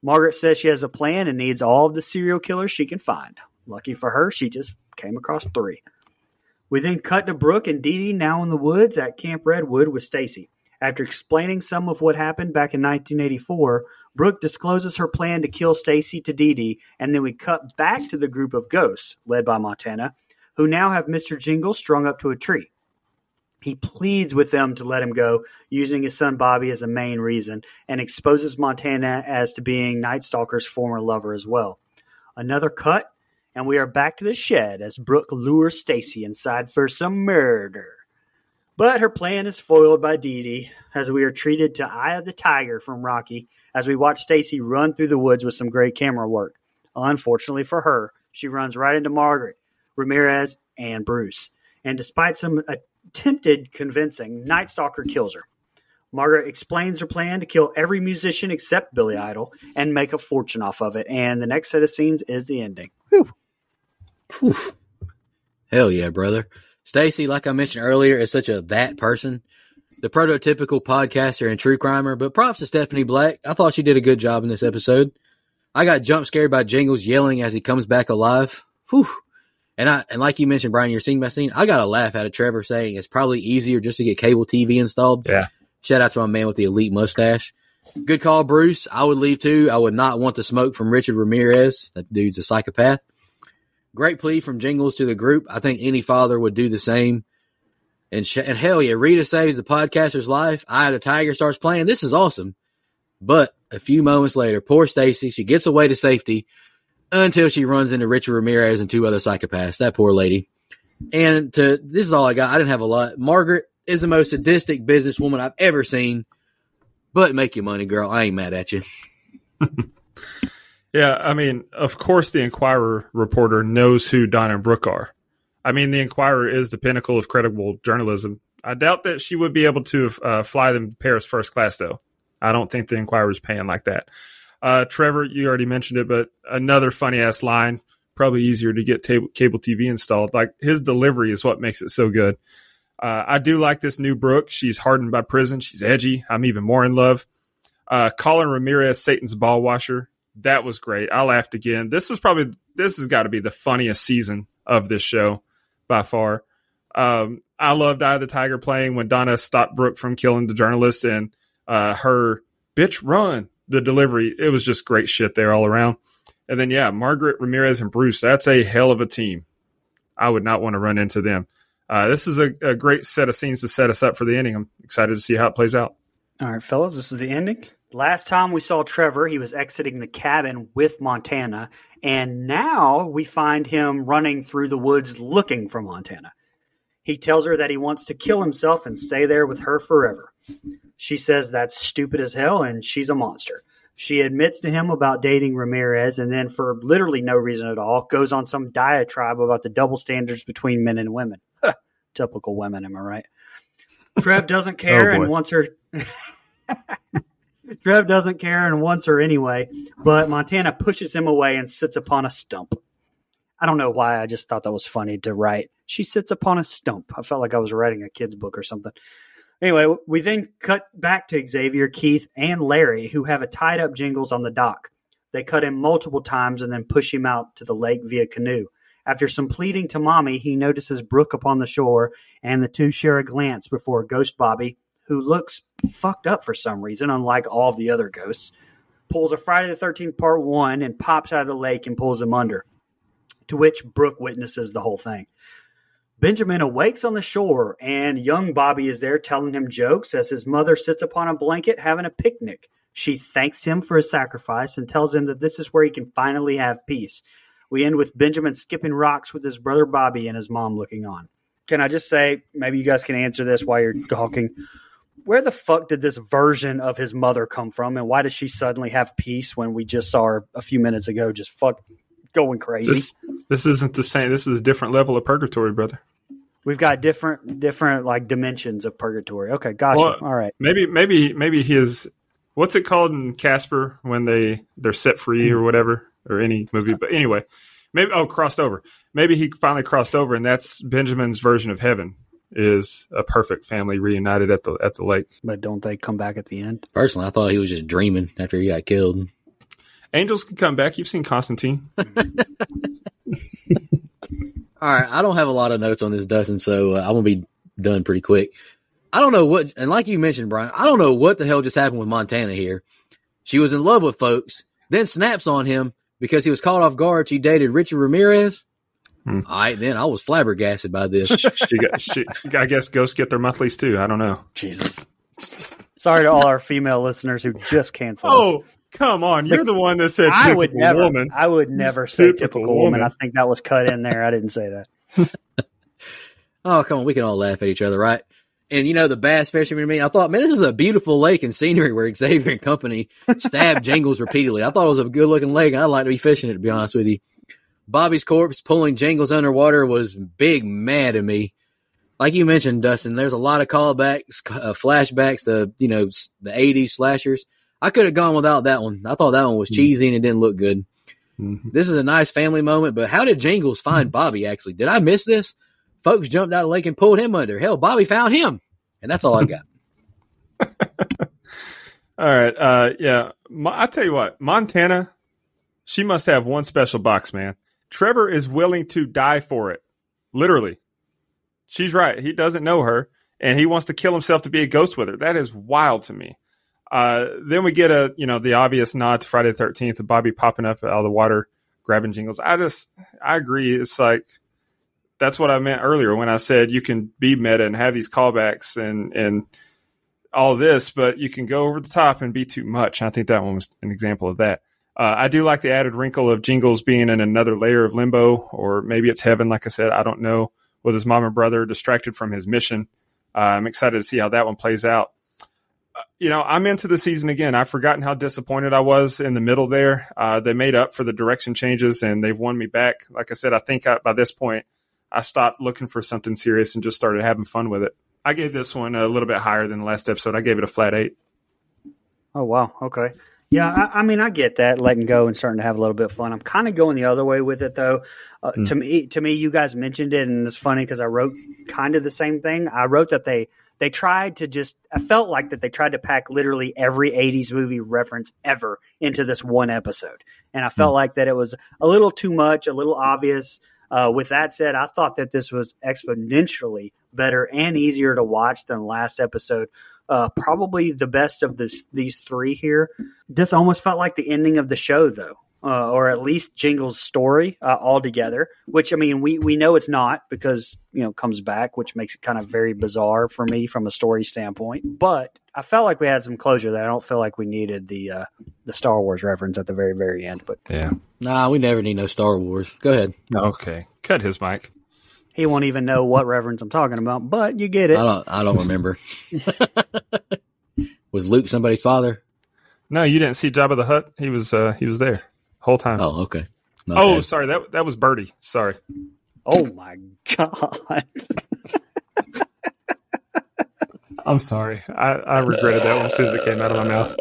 Margaret says she has a plan and needs all of the serial killers she can find. Lucky for her, she just came across 3. We then cut to Brooke and Dee Dee now in the woods at Camp Redwood with Stacy. After explaining some of what happened back in 1984, Brooke discloses her plan to kill Stacy to Dee Dee, and then we cut back to the group of ghosts, led by Montana, who now have Mr. Jingles strung up to a tree. He pleads with them to let him go, using his son Bobby as the main reason, and exposes Montana as to being Night Stalker's former lover as well. Another cut, and we are back to the shed as Brooke lures Stacy inside for some murder. But her plan is foiled by Dee Dee, as we are treated to Eye of the Tiger from Rocky, as we watch Stacy run through the woods with some great camera work. Unfortunately for her, she runs right into Margaret, Ramirez, and Bruce. And despite some attempted convincing, Night Stalker kills her. Margaret explains her plan to kill every musician except Billy Idol and make a fortune off of it. And the next set of scenes is the ending. Whew. Whew. Hell yeah, brother. Stacy, like I mentioned earlier, is such a that person. The prototypical podcaster and true crimer, but props to Stephanie Black. I thought she did a good job in this episode. I got jump scared by Jingles yelling as he comes back alive. Whew. And like you mentioned, Brian, you're scene by scene. I got a laugh out of Trevor saying it's probably easier just to get cable TV installed. Yeah. Shout out to my man with the elite mustache. Good call, Bruce. I would leave too. I would not want the smoke from Richard Ramirez. That dude's a psychopath. Great plea from Jingles to the group. I think any father would do the same. And hell yeah, Rita saves the podcaster's life. Eye of the Tiger starts playing. This is awesome. But a few moments later, poor Stacy, she gets away to safety until she runs into Richard Ramirez and 2 other psychopaths. That poor lady. And this is all I got. I didn't have a lot. Margaret is the most sadistic businesswoman I've ever seen. But make your money, girl. I ain't mad at you. Yeah, I mean, of course the Enquirer reporter knows who Donna and Brooke are. I mean, the Enquirer is the pinnacle of credible journalism. I doubt that she would be able to fly them to Paris first class, though. I don't think the Enquirer is paying like that. Trevor, you already mentioned it, but another funny-ass line, probably easier to get cable TV installed. Like, his delivery is what makes it so good. I do like this new Brooke. She's hardened by prison. She's edgy. I'm even more in love. Colin Ramirez, Satan's ball washer. That was great. I laughed again. This has got to be the funniest season of this show by far. I loved Eye of the Tiger playing when Donna stopped Brooke from killing the journalist, and her bitch run, the delivery. It was just great shit there all around. And then, yeah, Margaret, Ramirez, and Bruce. That's a hell of a team. I would not want to run into them. This is a great set of scenes to set us up for the ending. I'm excited to see how it plays out. All right, fellas, this is the ending. Last time we saw Trevor, he was exiting the cabin with Montana, and now we find him running through the woods looking for Montana. He tells her that he wants to kill himself and stay there with her forever. She says that's stupid as hell, and she's a monster. She admits to him about dating Ramirez, and then for literally no reason at all, goes on some diatribe about the double standards between men and women. Typical women, am I right? Trev doesn't care and wants her... Trev doesn't care and wants her anyway, but Montana pushes him away and sits upon a stump. I don't know why, I just thought that was funny to write. She sits upon a stump. I felt like I was writing a kid's book or something. Anyway, we then cut back to Xavier, Keith, and Larry, who have a tied-up Jingles on the dock. They cut him multiple times and then push him out to the lake via canoe. After some pleading to Mommy, he notices Brooke upon the shore, and the two share a glance before Ghost Bobby, who looks fucked up for some reason, unlike all of the other ghosts, pulls a Friday the 13th Part 1 and pops out of the lake and pulls him under, to which Brooke witnesses the whole thing. Benjamin awakes on the shore, and young Bobby is there telling him jokes as his mother sits upon a blanket having a picnic. She thanks him for his sacrifice and tells him that this is where he can finally have peace. We end with Benjamin skipping rocks with his brother Bobby and his mom looking on. Can I just say, maybe you guys can answer this while you're talking, where the fuck did this version of his mother come from, and why does she suddenly have peace when we just saw her a few minutes ago just going crazy? This isn't the same. This is a different level of purgatory, brother. We've got different like dimensions of purgatory. Okay, gotcha. Well, all right. Maybe his, what's it called in Casper when they're set free or whatever, or any movie. But anyway, crossed over. Maybe he finally crossed over, and that's Benjamin's version of heaven. Is a perfect family reunited at the lake. But don't they come back at the end? Personally, I thought he was just dreaming after he got killed. Angels can come back. You've seen Constantine. All right, I don't have a lot of notes on this, Dustin, so I'm going to be done pretty quick. I don't know what, and like you mentioned, Brian, I don't know what the hell just happened with Montana here. She was in love with folks, then snaps on him because he was caught off guard. She dated Richard Ramirez. All right, then I was flabbergasted by this. I guess ghosts get their monthlies too. I don't know. Jesus. Sorry to all our female listeners who just canceled us. Oh, come on. You're the one that said I would woman. say typical woman. I think that was cut in there. I didn't say that. Oh, come on. We can all laugh at each other, right? And, the bass fisherman to me, I thought, man, this is a beautiful lake and scenery where Xavier and company stabbed Jingles repeatedly. I thought it was a good-looking lake, and I'd like to be fishing it, to be honest with you. Bobby's corpse pulling Jingles underwater was big mad at me. Like you mentioned, Dustin, there's a lot of callbacks, flashbacks, the 80s slashers. I could have gone without that one. I thought that one was cheesy and it didn't look good. Mm-hmm. This is a nice family moment, but how did Jingles find Bobby, actually? Did I miss this? Folks jumped out of the lake and pulled him under. Hell, Bobby found him. And that's all I got. All right. Yeah. I'll tell you what, Montana, she must have one special box, man. Trevor is willing to die for it. Literally. She's right. He doesn't know her, and he wants to kill himself to be a ghost with her. That is wild to me. Then we get the obvious nod to Friday the 13th of Bobby popping up out of the water, grabbing Jingles. I agree. It's like, that's what I meant earlier when I said you can be meta and have these callbacks and all this, but you can go over the top and be too much. I think that one was an example of that. I do like the added wrinkle of Jingles being in another layer of limbo, or maybe it's heaven. Like I said, I don't know, with his mom and brother distracted from his mission. I'm excited to see how that one plays out. I'm into the season again. I've forgotten how disappointed I was in the middle there. They made up for the direction changes and they've won me back. Like I said, I think by this point, I stopped looking for something serious and just started having fun with it. I gave this one a little bit higher than the last episode. I gave it a flat 8. Oh, wow. Okay. Yeah, I mean, I get that, letting go and starting to have a little bit of fun. I'm kind of going the other way with it, though. To me, you guys mentioned it, and it's funny because I wrote kind of the same thing. I wrote that they tried to I felt like that they tried to pack literally every 80s movie reference ever into this one episode. And I felt like that it was a little too much, a little obvious. With that said, I thought that this was exponentially better and easier to watch than last episode. Probably the best of these three here. This almost felt like the ending of the show, though, or at least Jingles' story altogether, which, I mean, we know it's not because, comes back, which makes it kind of very bizarre for me from a story standpoint. But I felt like we had some closure there. I don't feel like we needed the Star Wars reference at the very, very end. But yeah. Nah, we never need no Star Wars. Go ahead. Okay. Cut his mic. He won't even know what reference I'm talking about, but you get it. I don't remember. Was Luke somebody's father? No, you didn't see Jabba the Hutt. He was there whole time. Oh, okay. Oh, sorry. That was Birdie. Sorry. Oh my God. I'm sorry. I regretted that one as soon as it came out of my mouth.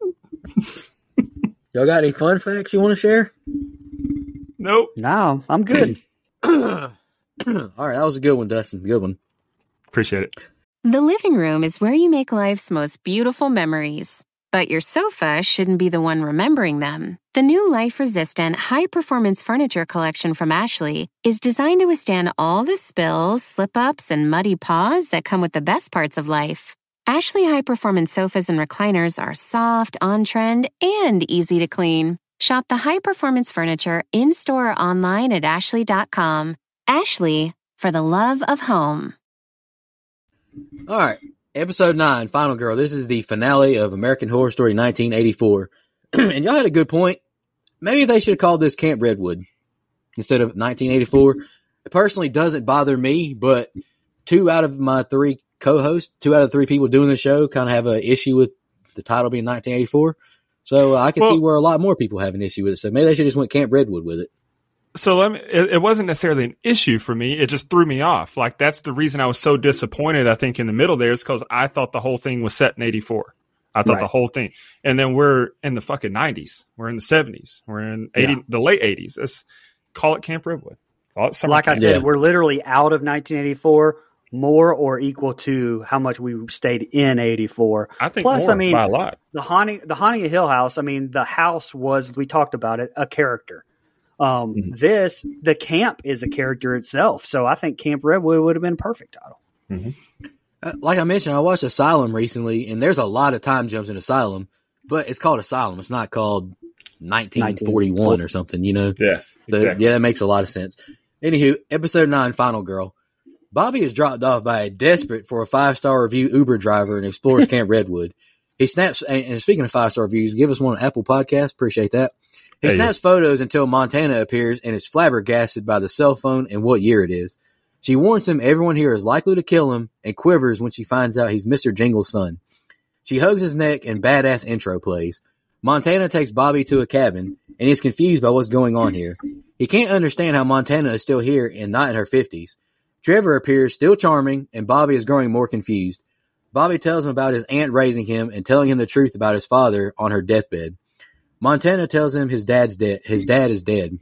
Y'all got any fun facts you want to share? Nope. No, I'm good. All right, that was a good one, Dustin. Good one. Appreciate it. The living room is where you make life's most beautiful memories. But your sofa shouldn't be the one remembering them. The new life-resistant, high-performance furniture collection from Ashley is designed to withstand all the spills, slip-ups, and muddy paws that come with the best parts of life. Ashley high-performance sofas and recliners are soft, on-trend, and easy to clean. Shop the high-performance furniture in-store or online at ashley.com. Ashley, for the love of home. All right. Episode 9, Final Girl. This is the finale of American Horror Story 1984. And y'all had a good point. Maybe they should have called this Camp Redwood instead of 1984. It personally doesn't bother me, but 2 out of my 3 co-hosts, 2 out of 3 people doing the show kind of have an issue with the title being 1984. So I can see where a lot more people have an issue with it. So maybe they should just went Camp Redwood with it. So it wasn't necessarily an issue for me. It just threw me off. Like, that's the reason I was so disappointed, I think, in the middle there, is because I thought the whole thing was set in 84. I thought the whole thing. And then we're in the fucking 90s. We're in the 70s. We're in the late 80s. Let's call it Camp Redwood. Call it summer like camp. I said, we're literally out of 1984. more or equal to how much we stayed in 84. I think Plus, more, by a lot. The Haunting of Hill House, I mean, the house was, we talked about it, a character. The camp is a character itself. So I think Camp Redwood would have been a perfect title. Mm-hmm. Like I mentioned, I watched Asylum recently, and there's a lot of time jumps in Asylum, but it's called Asylum. It's not called 1941 or something, you know? Yeah. So, exactly. yeah, that makes a lot of sense. Anywho, episode 9, Final Girl. Bobby is dropped off by a desperate for a 5-star review Uber driver and explores Camp Redwood. He snaps, and speaking of 5-star reviews, give us one on Apple Podcasts. Appreciate that. He snaps photos until Montana appears and is flabbergasted by the cell phone and what year it is. She warns him everyone here is likely to kill him and quivers when she finds out he's Mr. Jingle's son. She hugs his neck and badass intro plays. Montana takes Bobby to a cabin and is confused by what's going on here. He can't understand how Montana is still here and not in her 50s. Trevor appears still charming and Bobby is growing more confused. Bobby tells him about his aunt raising him and telling him the truth about his father on her deathbed. Montana tells him his dad is dead.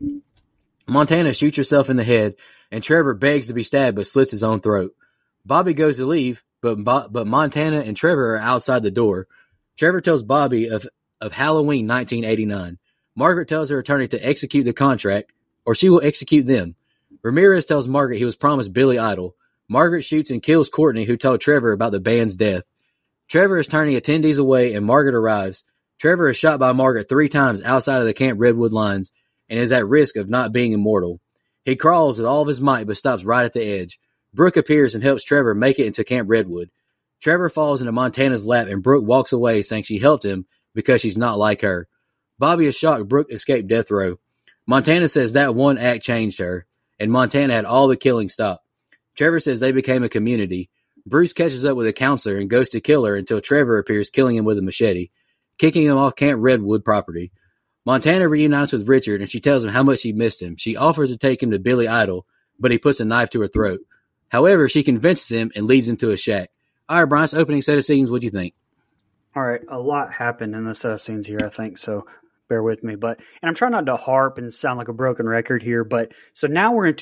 Montana shoots herself in the head and Trevor begs to be stabbed but slits his own throat. Bobby goes to leave, but Montana and Trevor are outside the door. Trevor tells Bobby of Halloween 1989. Margaret tells her attorney to execute the contract, or she will execute them. Ramirez tells Margaret he was promised Billy Idol. Margaret shoots and kills Courtney, who told Trevor about the band's death. Trevor is turning attendees away, and Margaret arrives. Trevor is shot by Margaret 3 times outside of the Camp Redwood lines and is at risk of not being immortal. He crawls with all of his might but stops right at the edge. Brooke appears and helps Trevor make it into Camp Redwood. Trevor falls into Montana's lap and Brooke walks away saying she helped him because she's not like her. Bobby is shocked Brooke escaped death row. Montana says that one act changed her, and Montana had all the killing stopped. Trevor says they became a community. Bruce catches up with a counselor and goes to kill her until Trevor appears killing him with a machete, kicking him off Camp Redwood property. Montana reunites with Richard and she tells him how much she missed him. She offers to take him to Billy Idol, but he puts a knife to her throat. However, she convinces him and leads him to a shack. All right, Bryce, opening set of scenes, what do you think? All right, a lot happened in the set of scenes here, I think, so bear with me. And I'm trying not to harp and sound like a broken record here, but so now we're in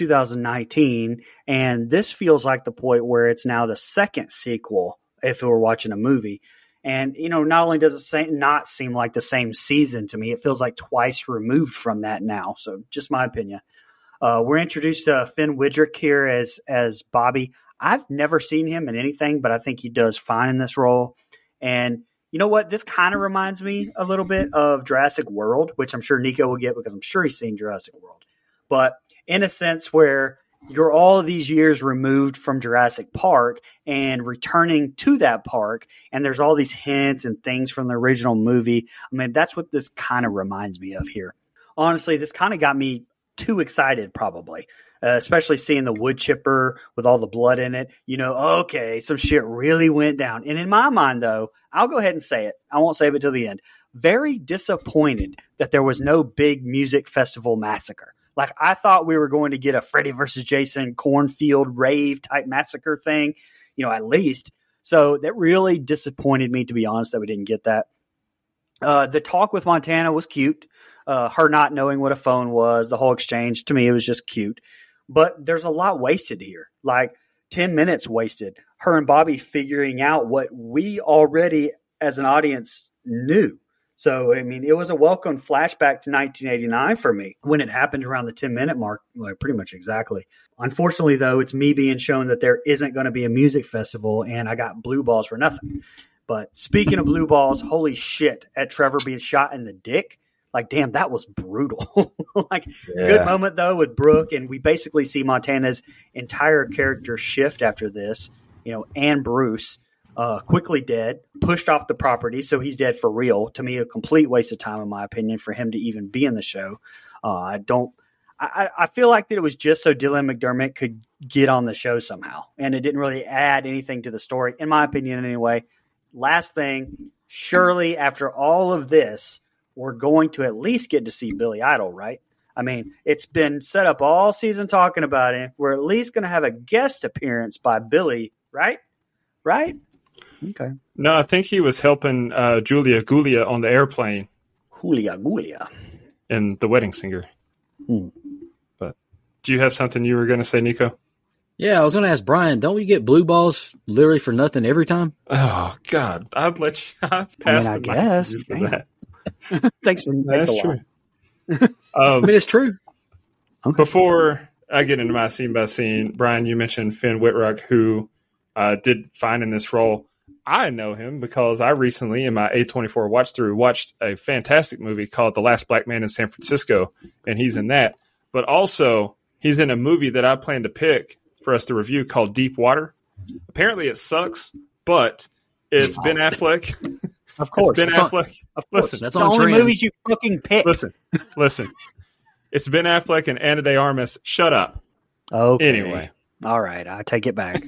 2019, and this feels like the point where it's now the second sequel if we're watching a movie. And, you know, not only does it not seem like the same season to me, it feels like twice removed from that now. So just my opinion. We're introduced to Finn Wittrock here as Bobby. I've never seen him in anything, but I think he does fine in this role. And you know what? This kind of reminds me a little bit of Jurassic World, which I'm sure Nico will get because I'm sure he's seen Jurassic World. But in a sense where you're all of these years removed from Jurassic Park and returning to that park, and there's all these hints and things from the original movie. I mean, that's what this kind of reminds me of here. Honestly, this kind of got me too excited, probably, especially seeing the wood chipper with all the blood in it. You know, okay, some shit really went down. And in my mind, though, I'll go ahead and say it. I won't save it till the end. Very disappointed that there was no big music festival massacre. Like, I thought we were going to get a Freddy versus Jason cornfield rave type massacre thing, you know, at least. So that really disappointed me, to be honest, that we didn't get that. The talk with Montana was cute. Her not knowing what a phone was, the whole exchange, to me, it was just cute. But there's a lot wasted here. Like 10 minutes wasted. Her and Bobby figuring out what we already, as an audience, knew. So, I mean, it was a welcome flashback to 1989 for me when it happened around the 10-minute mark, like pretty much exactly. Unfortunately, though, it's me being shown that there isn't going to be a music festival, and I got blue balls for nothing. But speaking of blue balls, holy shit, at Trevor being shot in the dick. Like, damn, that was brutal. Good moment, though, with Brooke, and we basically see Montana's entire character shift after this, you know, and Bruce. Quickly dead, pushed off the property, so he's dead for real. To me, a complete waste of time, in my opinion, for him to even be in the show. I feel like that it was just so Dylan McDermott could get on the show somehow, and it didn't really add anything to the story, in my opinion, anyway. Last thing, surely after all of this, we're going to at least get to see Billy Idol, right? I mean, it's been set up all season talking about it. We're at least going to have a guest appearance by Billy, right? Right? Okay. No, I think he was helping Julia Gulia on the airplane. Julia. And The Wedding Singer. But do you have something you were going to say, Nico? Yeah, I was going to ask Brian, don't we get blue balls literally for nothing every time? Oh, God. I'd let you pass the mic to you for that. Thanks for That's a true. I mean, it's true. Before I get into my scene by scene, Brian, you mentioned Finn Wittrock, who did fine in this role. I know him because I recently, in my A24 watch through, watched a fantastic movie called The Last Black Man in San Francisco, and he's in that. But also, he's in a movie that I plan to pick for us to review called Deep Water. Apparently, it sucks, but it's Ben Affleck. Of course. It's Ben Affleck. Of course. Listen, That's the on only trend. movies you fucking pick. Listen. It's Ben Affleck and Ana de Armas. Shut up. Okay. Anyway. All right. I take it back.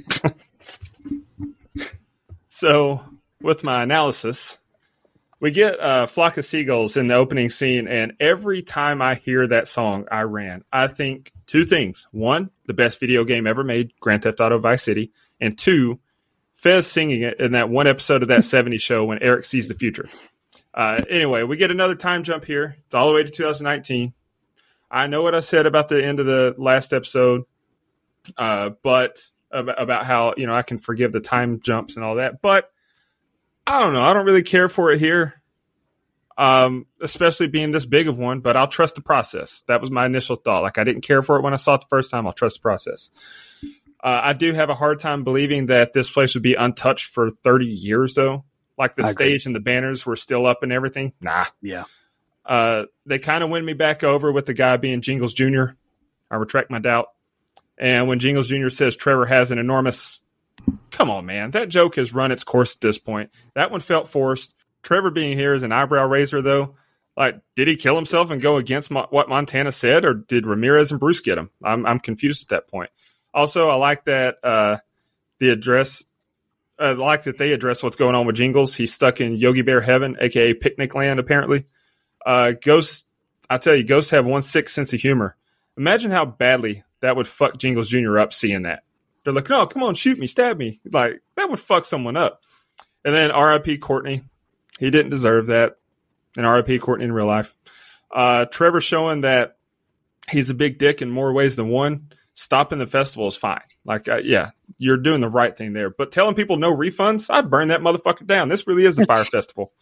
So, with my analysis, we get a flock of seagulls in the opening scene, and every time I hear that song, I ran. I think two things. One, the best video game ever made, Grand Theft Auto Vice City. And two, Fez singing it in that one episode of that 70s show when Eric sees the future. Anyway, we get another time jump here. It's all the way to 2019. I know what I said about the end of the last episode, but about how, I can forgive the time jumps and all that. But I don't know. I don't really care for it here, especially being this big of one, but I'll trust the process. That was my initial thought. Like, I didn't care for it when I saw it the first time. I'll trust the process. I do have a hard time believing that this place would be untouched for 30 years, though. Like, the stage and the banners were still up and everything. Nah. Yeah. They kind of win me back over with the guy being Jingles Jr. I retract my doubt. And when Jingles Jr. says Trevor has an enormous... Come on, man. That joke has run its course at this point. That one felt forced. Trevor being here is an eyebrow raiser, though. Like, did he kill himself and go against what Montana said, or did Ramirez and Bruce get him? I'm confused at that point. Also, I like that they address what's going on with Jingles. He's stuck in Yogi Bear heaven, a.k.a. picnic land, apparently. Ghosts, I tell you, ghosts have one sick sense of humor. Imagine how badly that would fuck Jingles Jr. up seeing that. They're like, no, come on, shoot me, stab me. Like, that would fuck someone up. And then R.I.P. Courtney. He didn't deserve that. And R.I.P. Courtney in real life. Trevor showing that he's a big dick in more ways than one. Stopping the festival is fine. Like, yeah, you're doing the right thing there. But telling people no refunds, I'd burn that motherfucker down. This really is the fire festival.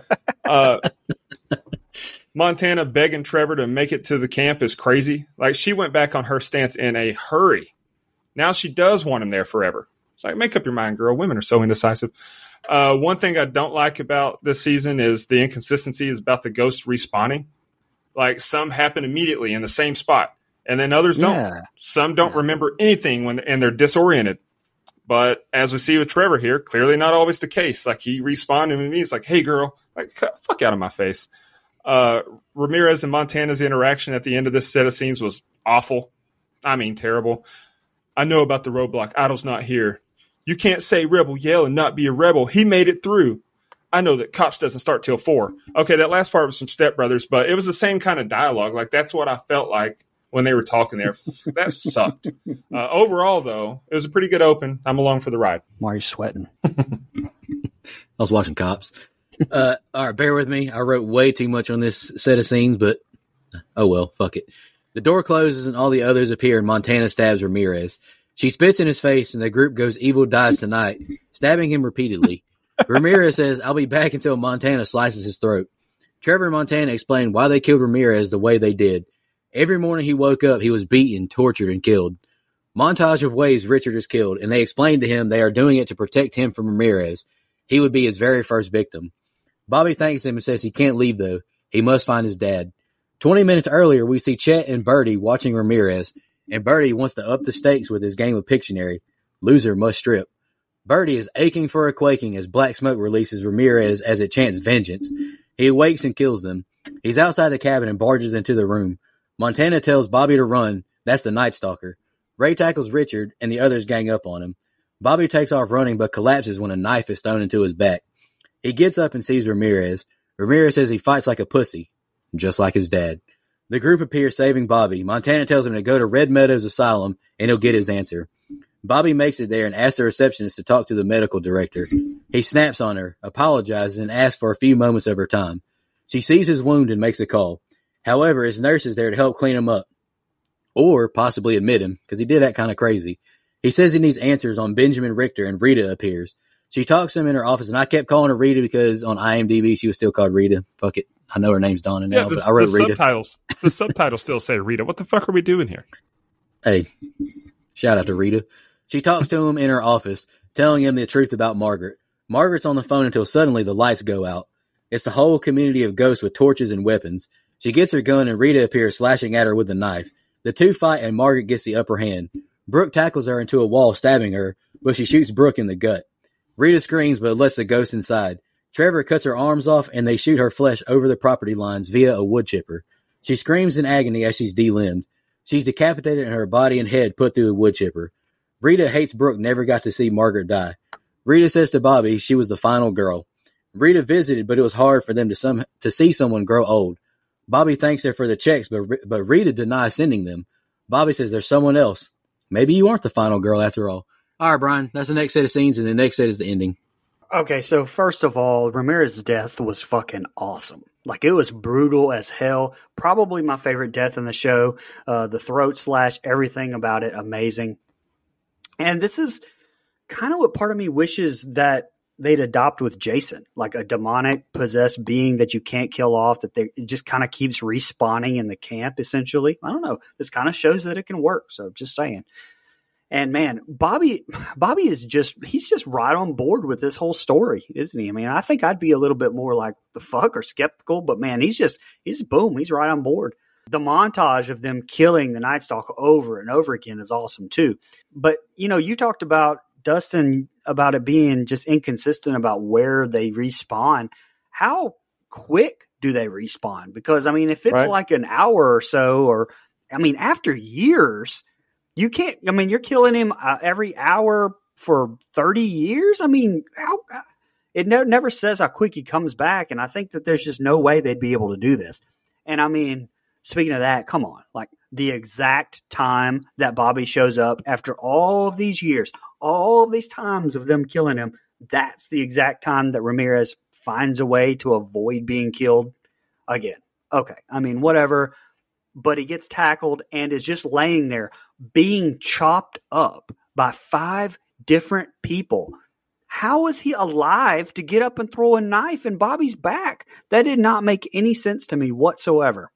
Montana begging Trevor to make it to the camp is crazy. Like, she went back on her stance in a hurry. Now she does want him there forever. It's like, make up your mind, girl. Women are so indecisive. One thing I don't like about this season is the inconsistency is about the ghosts respawning. Like, some happen immediately in the same spot, and then others don't. Some don't remember anything and they're disoriented. But as we see with Trevor here, clearly not always the case. Like, he respawned and he's like, hey, girl, like, fuck out of my face. Ramirez and Montana's interaction at the end of this set of scenes was awful. I mean, terrible. I know about the roadblock. Idle's not here. You can't say rebel yell and not be a rebel. He made it through. I know that Cops doesn't start till 4. Okay, that last part was some Step Brothers, but it was the same kind of dialogue. Like, that's what I felt like when they were talking there. That sucked. Overall, though, it was a pretty good open. I'm along for the ride. Why are you sweating? I was watching Cops. All right, bear with me. I wrote way too much on this set of scenes, but oh well, fuck it. The door closes and all the others appear, and Montana stabs Ramirez. She spits in his face, and the group goes evil dies tonight, stabbing him repeatedly. Ramirez says, I'll be back until Montana slices his throat. Trevor and Montana explain why they killed Ramirez the way they did. Every morning he woke up, he was beaten, tortured, and killed. Montage of ways Richard is killed, and they explain to him they are doing it to protect him from Ramirez. He would be his very first victim. Bobby thanks him and says he can't leave, though. He must find his dad. 20 minutes earlier, we see Chet and Birdie watching Ramirez, and Birdie wants to up the stakes with his game of Pictionary. Loser must strip. Birdie is aching for a quaking as black smoke releases Ramirez as it chants vengeance. He awakes and kills them. He's outside the cabin and barges into the room. Montana tells Bobby to run. That's the Night Stalker. Ray tackles Richard, and the others gang up on him. Bobby takes off running but collapses when a knife is thrown into his back. He gets up and sees Ramirez. Ramirez says he fights like a pussy, just like his dad. The group appears saving Bobby. Montana tells him to go to Red Meadows Asylum and he'll get his answer. Bobby makes it there and asks the receptionist to talk to the medical director. He snaps on her, apologizes, and asks for a few moments of her time. She sees his wound and makes a call. However, his nurse is there to help clean him up. Or possibly admit him, because he did act kind of crazy. He says he needs answers on Benjamin Richter, and Rita appears. She talks to him in her office, and I kept calling her Rita because on IMDb she was still called Rita. Fuck it. I know her name's Donna now, but I wrote Rita. The subtitles still say Rita. What the fuck are we doing here? Hey, shout out to Rita. She talks to him in her office, telling him the truth about Margaret. Margaret's on the phone until suddenly the lights go out. It's the whole community of ghosts with torches and weapons. She gets her gun, and Rita appears, slashing at her with a knife. The two fight, and Margaret gets the upper hand. Brooke tackles her into a wall, stabbing her, but she shoots Brooke in the gut. Rita screams, but lets the ghost inside. Trevor cuts her arms off, and they shoot her flesh over the property lines via a wood chipper. She screams in agony as she's de-limbed. She's decapitated and her body and head put through a wood chipper. Rita hates Brooke never got to see Margaret die. Rita says to Bobby she was the final girl. Rita visited, but it was hard for them to see someone grow old. Bobby thanks her for the checks, but Rita denies sending them. Bobby says there's someone else. Maybe you aren't the final girl after all. All right, Brian, that's the next set of scenes, and the next set is the ending. Okay, so first of all, Ramirez's death was fucking awesome. Like, it was brutal as hell. Probably my favorite death in the show. The throat slash, everything about it, amazing. And this is kind of what part of me wishes that they'd adopt with Jason. Like a demonic, possessed being that you can't kill off, that it just kind of keeps respawning in the camp, essentially. I don't know. This kind of shows that it can work, so just saying. And man, Bobby is he's just right on board with this whole story, isn't he? I mean, I think I'd be a little bit more like the fuck or skeptical, but man, he's boom, he's right on board. The montage of them killing the Night Stalker over and over again is awesome too. But you talked about, Dustin, about it being just inconsistent about where they respawn. How quick do they respawn? Because I mean, if it's like an hour or so, or I mean, after years, you can't. I mean, you're killing him every hour for 30 years. I mean, it never says how quick he comes back, and I think that there's just no way they'd be able to do this. And I mean, speaking of that, come on, like the exact time that Bobby shows up after all of these years, all of these times of them killing him, that's the exact time that Ramirez finds a way to avoid being killed again. Okay, I mean, whatever. But he gets tackled and is just laying there being chopped up by 5 different people. How is he alive to get up and throw a knife in Bobby's back? That did not make any sense to me whatsoever.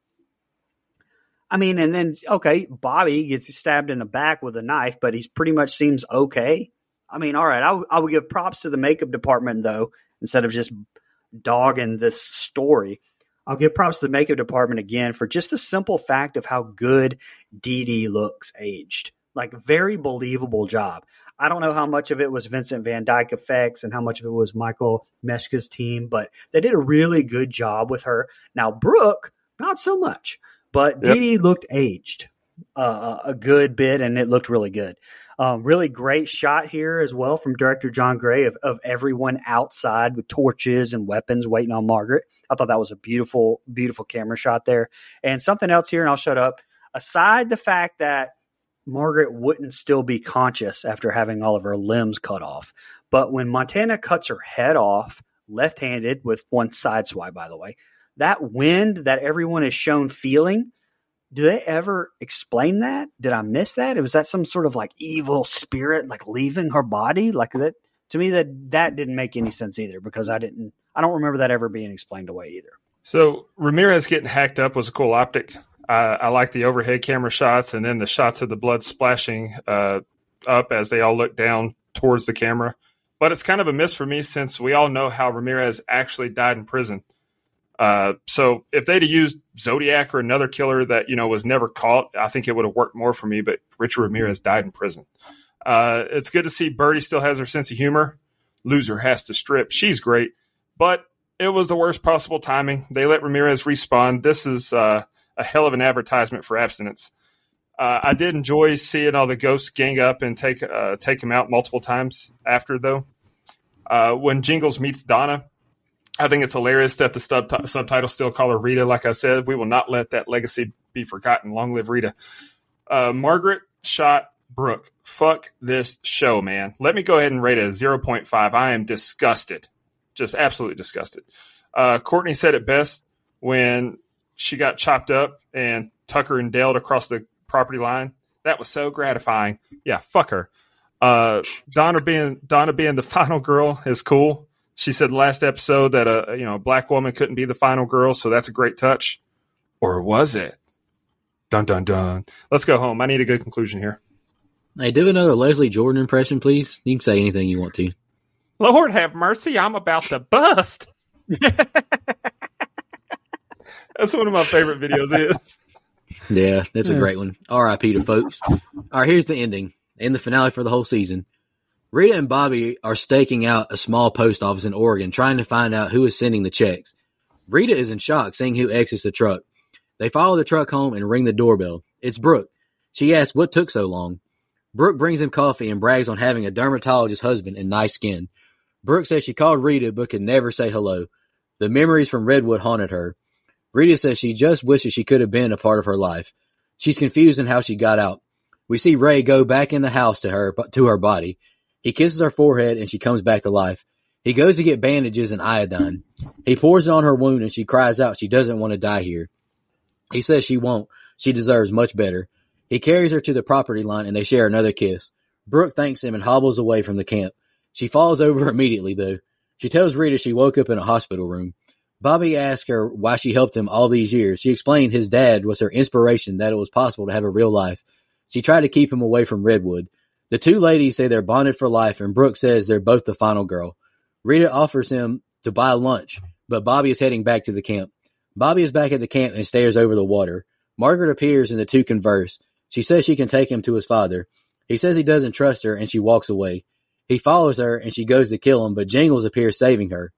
I mean, and then, okay, Bobby gets stabbed in the back with a knife, but he's pretty much seems okay. I mean, all right, I would give props to the makeup department, though, instead of just dogging this story. I'll give props to the makeup department again for just the simple fact of how good Dee Dee looks aged. Like, very believable job. I don't know how much of it was Vincent Van Dyke effects and how much of it was Michael Meshka's team, but they did a really good job with her. Now, Brooke, not so much, but Dee Dee looked aged a good bit, and it looked really good. Really great shot here as well from director John Gray of everyone outside with torches and weapons waiting on Margaret. I thought that was a beautiful, beautiful camera shot there. And something else here, and I'll shut up. Aside the fact that Margaret wouldn't still be conscious after having all of her limbs cut off, but when Montana cuts her head off, left-handed with one side swipe, by the way, that wind that everyone is shown feeling, do they ever explain that? Did I miss that? Was that some sort of like evil spirit like leaving her body? Like that, to me, that didn't make any sense either, because I don't remember that ever being explained away either. So Ramirez getting hacked up was a cool optic. I like the overhead camera shots, and then the shots of the blood splashing up as they all look down towards the camera. But it's kind of a miss for me, since we all know how Ramirez actually died in prison. So if they'd have used Zodiac or another killer that, was never caught, I think it would have worked more for me. But Richard Ramirez died in prison. It's good to see Birdie still has her sense of humor. Loser has to strip. She's great. But it was the worst possible timing. They let Ramirez respawn. This is a hell of an advertisement for abstinence. I did enjoy seeing all the ghosts gang up and take him out multiple times after, though. When Jingles meets Donna, I think it's hilarious that the subtitles still call her Rita. Like I said, we will not let that legacy be forgotten. Long live Rita. Margaret shot Brooke. Fuck this show, man. Let me go ahead and rate it a 0.5. I am disgusted. Just absolutely disgusted. Courtney said it best when she got chopped up and Tucker and Dale across the property line. That was so gratifying. Yeah, fuck her. Donna being the final girl is cool. She said last episode that a black woman couldn't be the final girl, so that's a great touch. Or was it? Dun dun dun. Let's go home. I need a good conclusion here. Hey, do another Leslie Jordan impression, please. You can say anything you want to. Lord have mercy, I'm about to bust. That's one of my favorite videos is. Yeah, that's a great one. R.I.P. to folks. All right, here's the ending and the finale for the whole season. Rita and Bobby are staking out a small post office in Oregon, trying to find out who is sending the checks. Rita is in shock, seeing who exits the truck. They follow the truck home and ring the doorbell. It's Brooke. She asks what took so long. Brooke brings him coffee and brags on having a dermatologist husband and nice skin. Brooke says she called Rita but could never say hello. The memories from Redwood haunted her. Rita says she just wishes she could have been a part of her life. She's confused in how she got out. We see Ray go back in the house to her body. He kisses her forehead and she comes back to life. He goes to get bandages and iodine. He pours it on her wound and she cries out she doesn't want to die here. He says she won't. She deserves much better. He carries her to the property line and they share another kiss. Brooke thanks him and hobbles away from the camp. She falls over immediately, though. She tells Rita she woke up in a hospital room. Bobby asks her why she helped him all these years. She explained his dad was her inspiration, that it was possible to have a real life. She tried to keep him away from Redwood. The two ladies say they're bonded for life, and Brooke says they're both the final girl. Rita offers him to buy lunch, but Bobby is heading back to the camp. Bobby is back at the camp and stares over the water. Margaret appears and the two converse. She says she can take him to his father. He says he doesn't trust her, and she walks away. He follows her, and she goes to kill him, but Jingles appears saving him.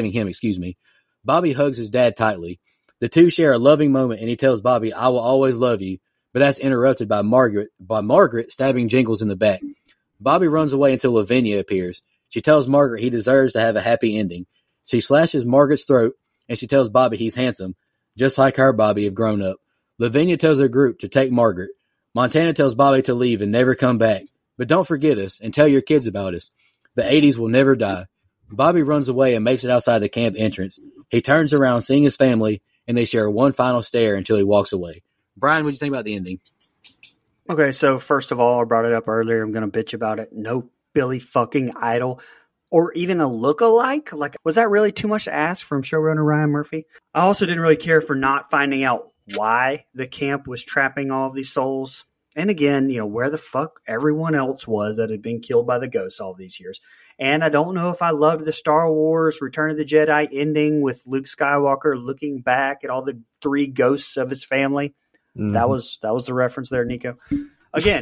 Bobby hugs his dad tightly. The two share a loving moment, and he tells Bobby, "I will always love you," but that's interrupted by Margaret stabbing Jingles in the back. Bobby runs away until Lavinia appears. She tells Margaret he deserves to have a happy ending. She slashes Margaret's throat, and she tells Bobby he's handsome, just like her Bobby have grown up. Lavinia tells her group to take Margaret. Montana tells Bobby to leave and never come back. But don't forget us and tell your kids about us. The 80s will never die. Bobby runs away and makes it outside the camp entrance. He turns around, seeing his family, and they share one final stare until he walks away. Brian, what do you think about the ending? Okay, so first of all, I brought it up earlier. I'm going to bitch about it. No Billy fucking Idol or even a look-alike. Like, was that really too much to ask from showrunner Ryan Murphy? I also didn't really care for not finding out why the camp was trapping all of these souls. And again, where the fuck everyone else was that had been killed by the ghosts all these years. And I don't know if I loved the Star Wars Return of the Jedi ending with Luke Skywalker looking back at all the three ghosts of his family. Mm-hmm. That was the reference there, Nico. Again,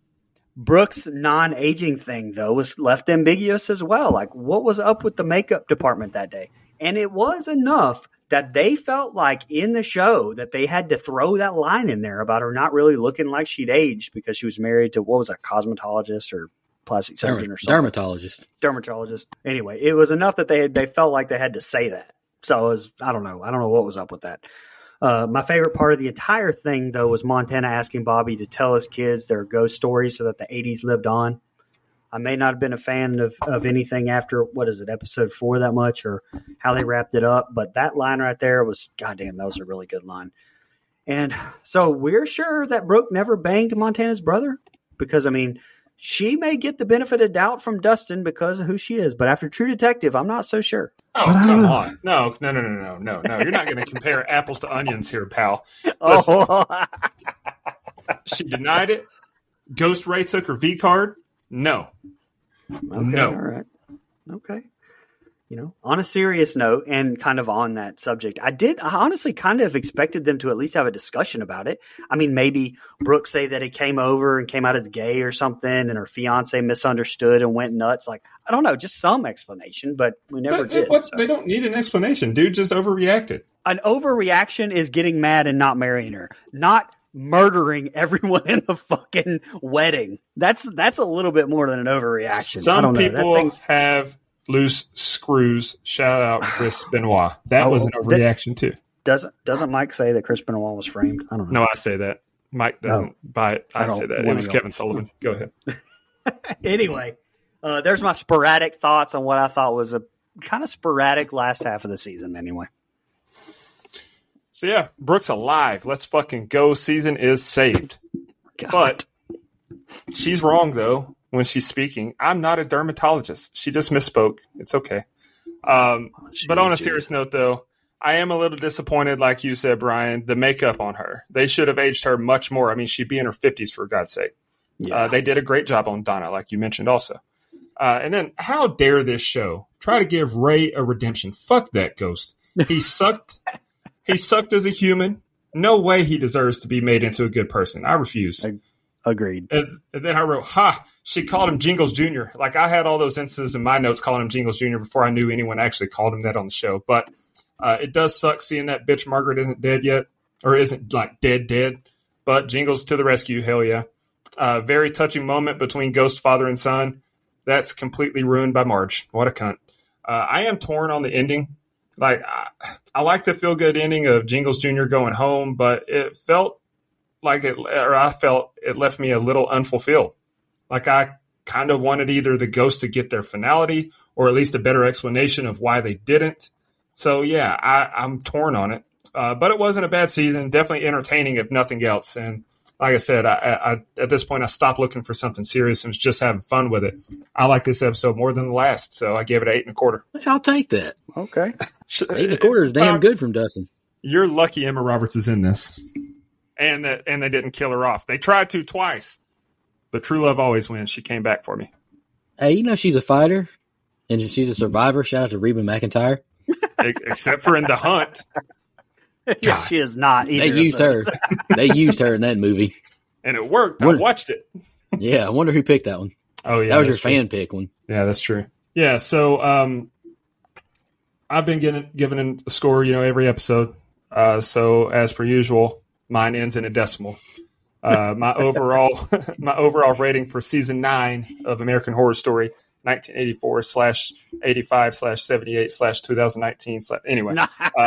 Brooke's non-aging thing, though, was left ambiguous as well. Like, what was up with the makeup department that day? And it was enough that they felt like in the show that they had to throw that line in there about her not really looking like she'd aged because she was married to, what was that, cosmetologist or plastic surgeon or something? Dermatologist. Anyway, it was enough that they felt like they had to say that. So it was, I don't know what was up with that. My favorite part of the entire thing, though, was Montana asking Bobby to tell his kids their ghost stories so that the 80s lived on. I may not have been a fan of anything after, episode 4 that much or how they wrapped it up. But that line right there was, goddamn, that was a really good line. And so we're sure that Brooke never banged Montana's brother because, she may get the benefit of doubt from Dustin because of who she is. But after True Detective, I'm not so sure. Oh, come on. No. You're not going to compare apples to onions here, pal. Listen, she denied it. Ghost Ray took her V card. No. Okay, no. All right. Okay. On a serious note and kind of on that subject, I honestly kind of expected them to at least have a discussion about it. Maybe Brooke say that he came over and came out as gay or something and her fiance misunderstood and went nuts. Like, I don't know, just some explanation, but we never did. They don't need an explanation. Dude just overreacted. An overreaction is getting mad and not marrying her, not murdering everyone in the fucking wedding. That's a little bit more than an overreaction. Some people have loose screws. Shout out Chris Benoit. That was an overreaction too. Doesn't Mike say that Chris Benoit was framed? I don't know. No, I say that. Mike doesn't buy it. I say that. It was Kevin Sullivan. Go ahead. Anyway, there's my sporadic thoughts on what I thought was a kind of sporadic last half of the season anyway. So yeah, Brooke's alive. Let's fucking go. Season is saved. God. But she's wrong though when she's speaking. I'm not a dermatologist. She just misspoke. It's okay. But on a serious note, though, I am a little disappointed, like you said, Brian, the makeup on her. They should have aged her much more. I mean, she'd be in her 50s, for God's sake. Yeah. They did a great job on Donna, like you mentioned also. And then, how dare this show try to give Ray a redemption? Fuck that ghost. He sucked. He sucked as a human. No way he deserves to be made into a good person. I refuse. Agreed. And then I wrote, she called him Jingles Jr. Like, I had all those instances in my notes calling him Jingles Jr. before I knew anyone actually called him that on the show. But it does suck seeing that bitch Margaret isn't dead yet, or isn't like dead. But Jingles to the rescue, hell yeah. Very touching moment between Ghost father and son. That's completely ruined by Marge. What a cunt. I am torn on the ending. Like, I like the feel-good ending of Jingles Jr. going home, but it felt like I felt it left me a little unfulfilled. Like, I kind of wanted either the ghost to get their finality or at least a better explanation of why they didn't. So, yeah, I'm torn on it. But it wasn't a bad season. Definitely entertaining, if nothing else. And like I said, I at this point, I stopped looking for something serious and was just having fun with it. I like this episode more than the last, so I gave it 8 1/4. I'll take that. Okay. 8 1/4 is damn good from Dustin. You're lucky Emma Roberts is in this. And they didn't kill her off. They tried to twice, but true love always wins. She came back for me. Hey, you know she's a fighter, and she's a survivor. Shout out to Reba McEntire. Except for in The Hunt. God, she is not either. They used her. They used her in that movie. And it worked. I watched it. Yeah, I wonder who picked that one. Oh, yeah. That was your fan pick one. Yeah, that's true. Yeah, so I've been giving a score, every episode. So as per usual, mine ends in a decimal. My overall rating for season 9 of American Horror Story, 1984/85/78/2019. Anyway,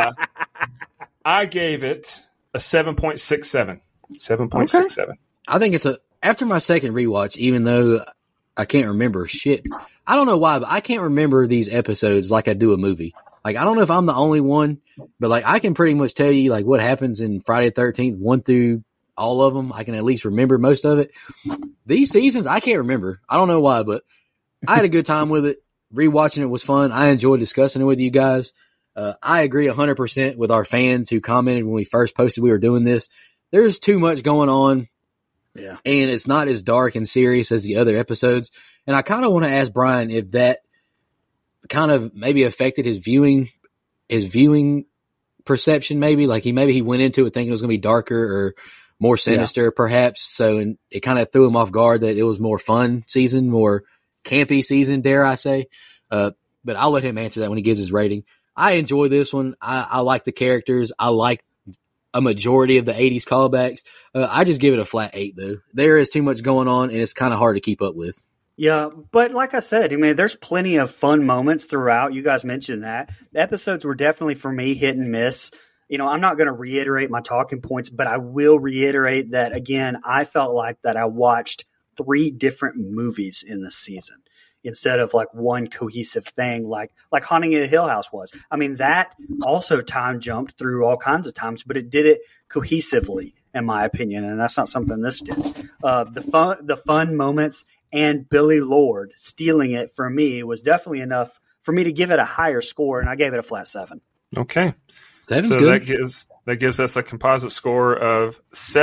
I gave it a 7.67. 7.67. Okay. I think after my second rewatch, even though I can't remember shit, I don't know why, but I can't remember these episodes like I do a movie. Like, I don't know if I'm the only one, but like, I can pretty much tell you like what happens in Friday the 13th, 1 through all of them. I can at least remember most of it. These seasons, I can't remember. I don't know why, but I had a good time with it. Rewatching it was fun. I enjoyed discussing it with you guys. I agree 100% with our fans who commented when we first posted we were doing this. There's too much going on. Yeah. And it's not as dark and serious as the other episodes. And I kind of want to ask Brian if that kind of maybe affected his viewing perception, maybe. Like he went into it thinking it was going to be darker or more sinister, perhaps. So it kind of threw him off guard that it was more fun season, more campy season, dare I say. But I'll let him answer that when he gives his rating. I enjoy this one. I like the characters. I like a majority of the 80s callbacks. I just give it a flat 8, though. There is too much going on, and it's kind of hard to keep up with. Yeah, but like I said, I mean, there's plenty of fun moments throughout. You guys mentioned that. The episodes were definitely, for me, hit and miss. I'm not going to reiterate my talking points, but I will reiterate that, again, I felt like that I watched 3 different movies in this season instead of like one cohesive thing like Haunting of Hill House was. I mean, that also time jumped through all kinds of times, but it did it cohesively, in my opinion, and that's not something this did. The fun moments and Billy Lord stealing it for me was definitely enough for me to give it a higher score, and I gave it a flat 7. Okay. So good. that gives us a composite score of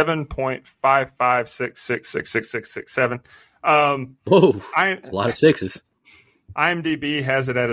7.55666667. Whoa, a lot of 6s. IMDb has it at a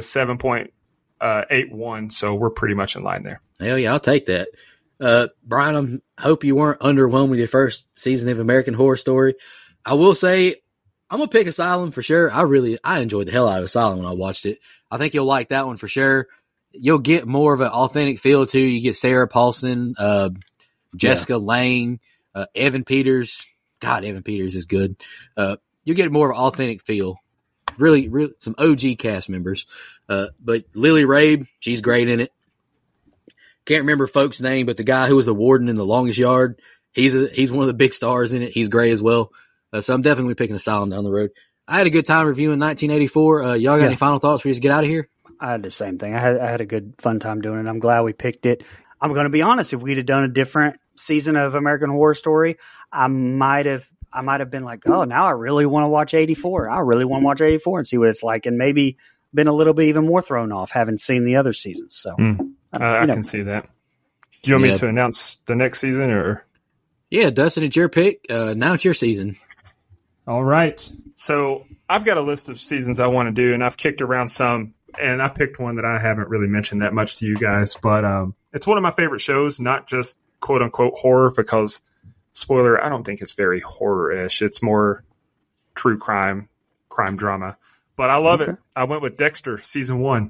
7.81, so we're pretty much in line there. Hell yeah, I'll take that. Brian, I hope you weren't underwhelmed with your first season of American Horror Story. I will say, I'm going to pick Asylum for sure. I enjoyed the hell out of Asylum when I watched it. I think you'll like that one for sure. You'll get more of an authentic feel too. You get Sarah Paulson, Jessica Lange, Evan Peters. God, Evan Peters is good. You get more of an authentic feel. Really, some OG cast members. But Lily Rabe, she's great in it. Can't remember folks' name, but the guy who was the warden in The Longest Yard, he's one of the big stars in it. He's great as well. So I'm definitely picking Asylum down the road. I had a good time reviewing 1984. Y'all got any final thoughts for you to get out of here? I had the same thing. I had a good fun time doing it. I'm glad we picked it. I'm going to be honest. If we'd have done a different season of American Horror Story, I might have I might have been like, oh, now I really want to watch 84. I really want to watch 84 and see what it's like, and maybe been a little bit even more thrown off having seen the other seasons. So I can see that. Do you want me to announce the next season, or? Yeah, Dustin, it's your pick. Now it's your season. All right. So I've got a list of seasons I want to do, and I've kicked around some, and I picked one that I haven't really mentioned that much to you guys, but it's one of my favorite shows, not just quote-unquote horror, because, spoiler, I don't think it's very horror-ish. It's more true crime drama. But I love it. I went with Dexter, season 1.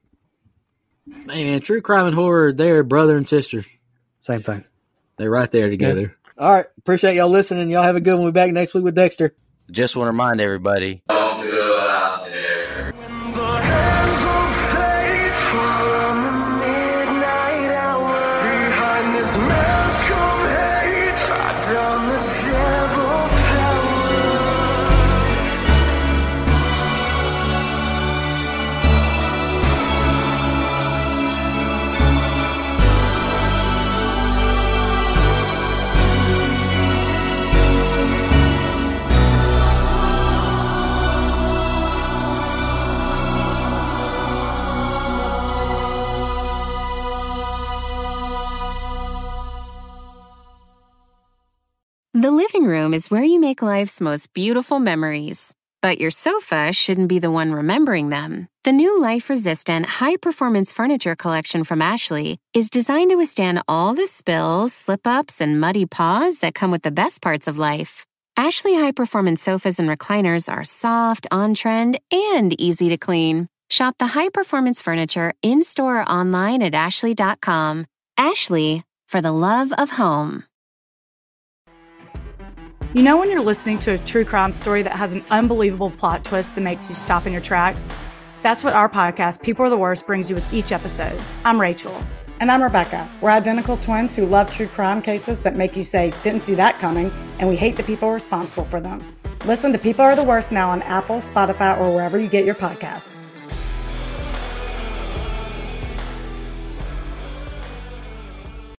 Man, true crime and horror, they're brother and sister. Same thing. They're right there together. Yeah. All right. Appreciate y'all listening. Y'all have a good one. We'll be back next week with Dexter. Just want to remind everybody. Don't go out there. When the hands of fate from the midnight hour, behind this mask of hate, I done the devil's power. The living room is where you make life's most beautiful memories. But your sofa shouldn't be the one remembering them. The new life-resistant, high-performance furniture collection from Ashley is designed to withstand all the spills, slip-ups, and muddy paws that come with the best parts of life. Ashley high-performance sofas and recliners are soft, on-trend, and easy to clean. Shop the high-performance furniture in-store or online at ashley.com. Ashley, for the love of home. You know when you're listening to a true crime story that has an unbelievable plot twist that makes you stop in your tracks? That's what our podcast, People Are the Worst, brings you with each episode. I'm Rachel. And I'm Rebecca. We're identical twins who love true crime cases that make you say, didn't see that coming, and we hate the people responsible for them. Listen to People Are the Worst now on Apple, Spotify, or wherever you get your podcasts.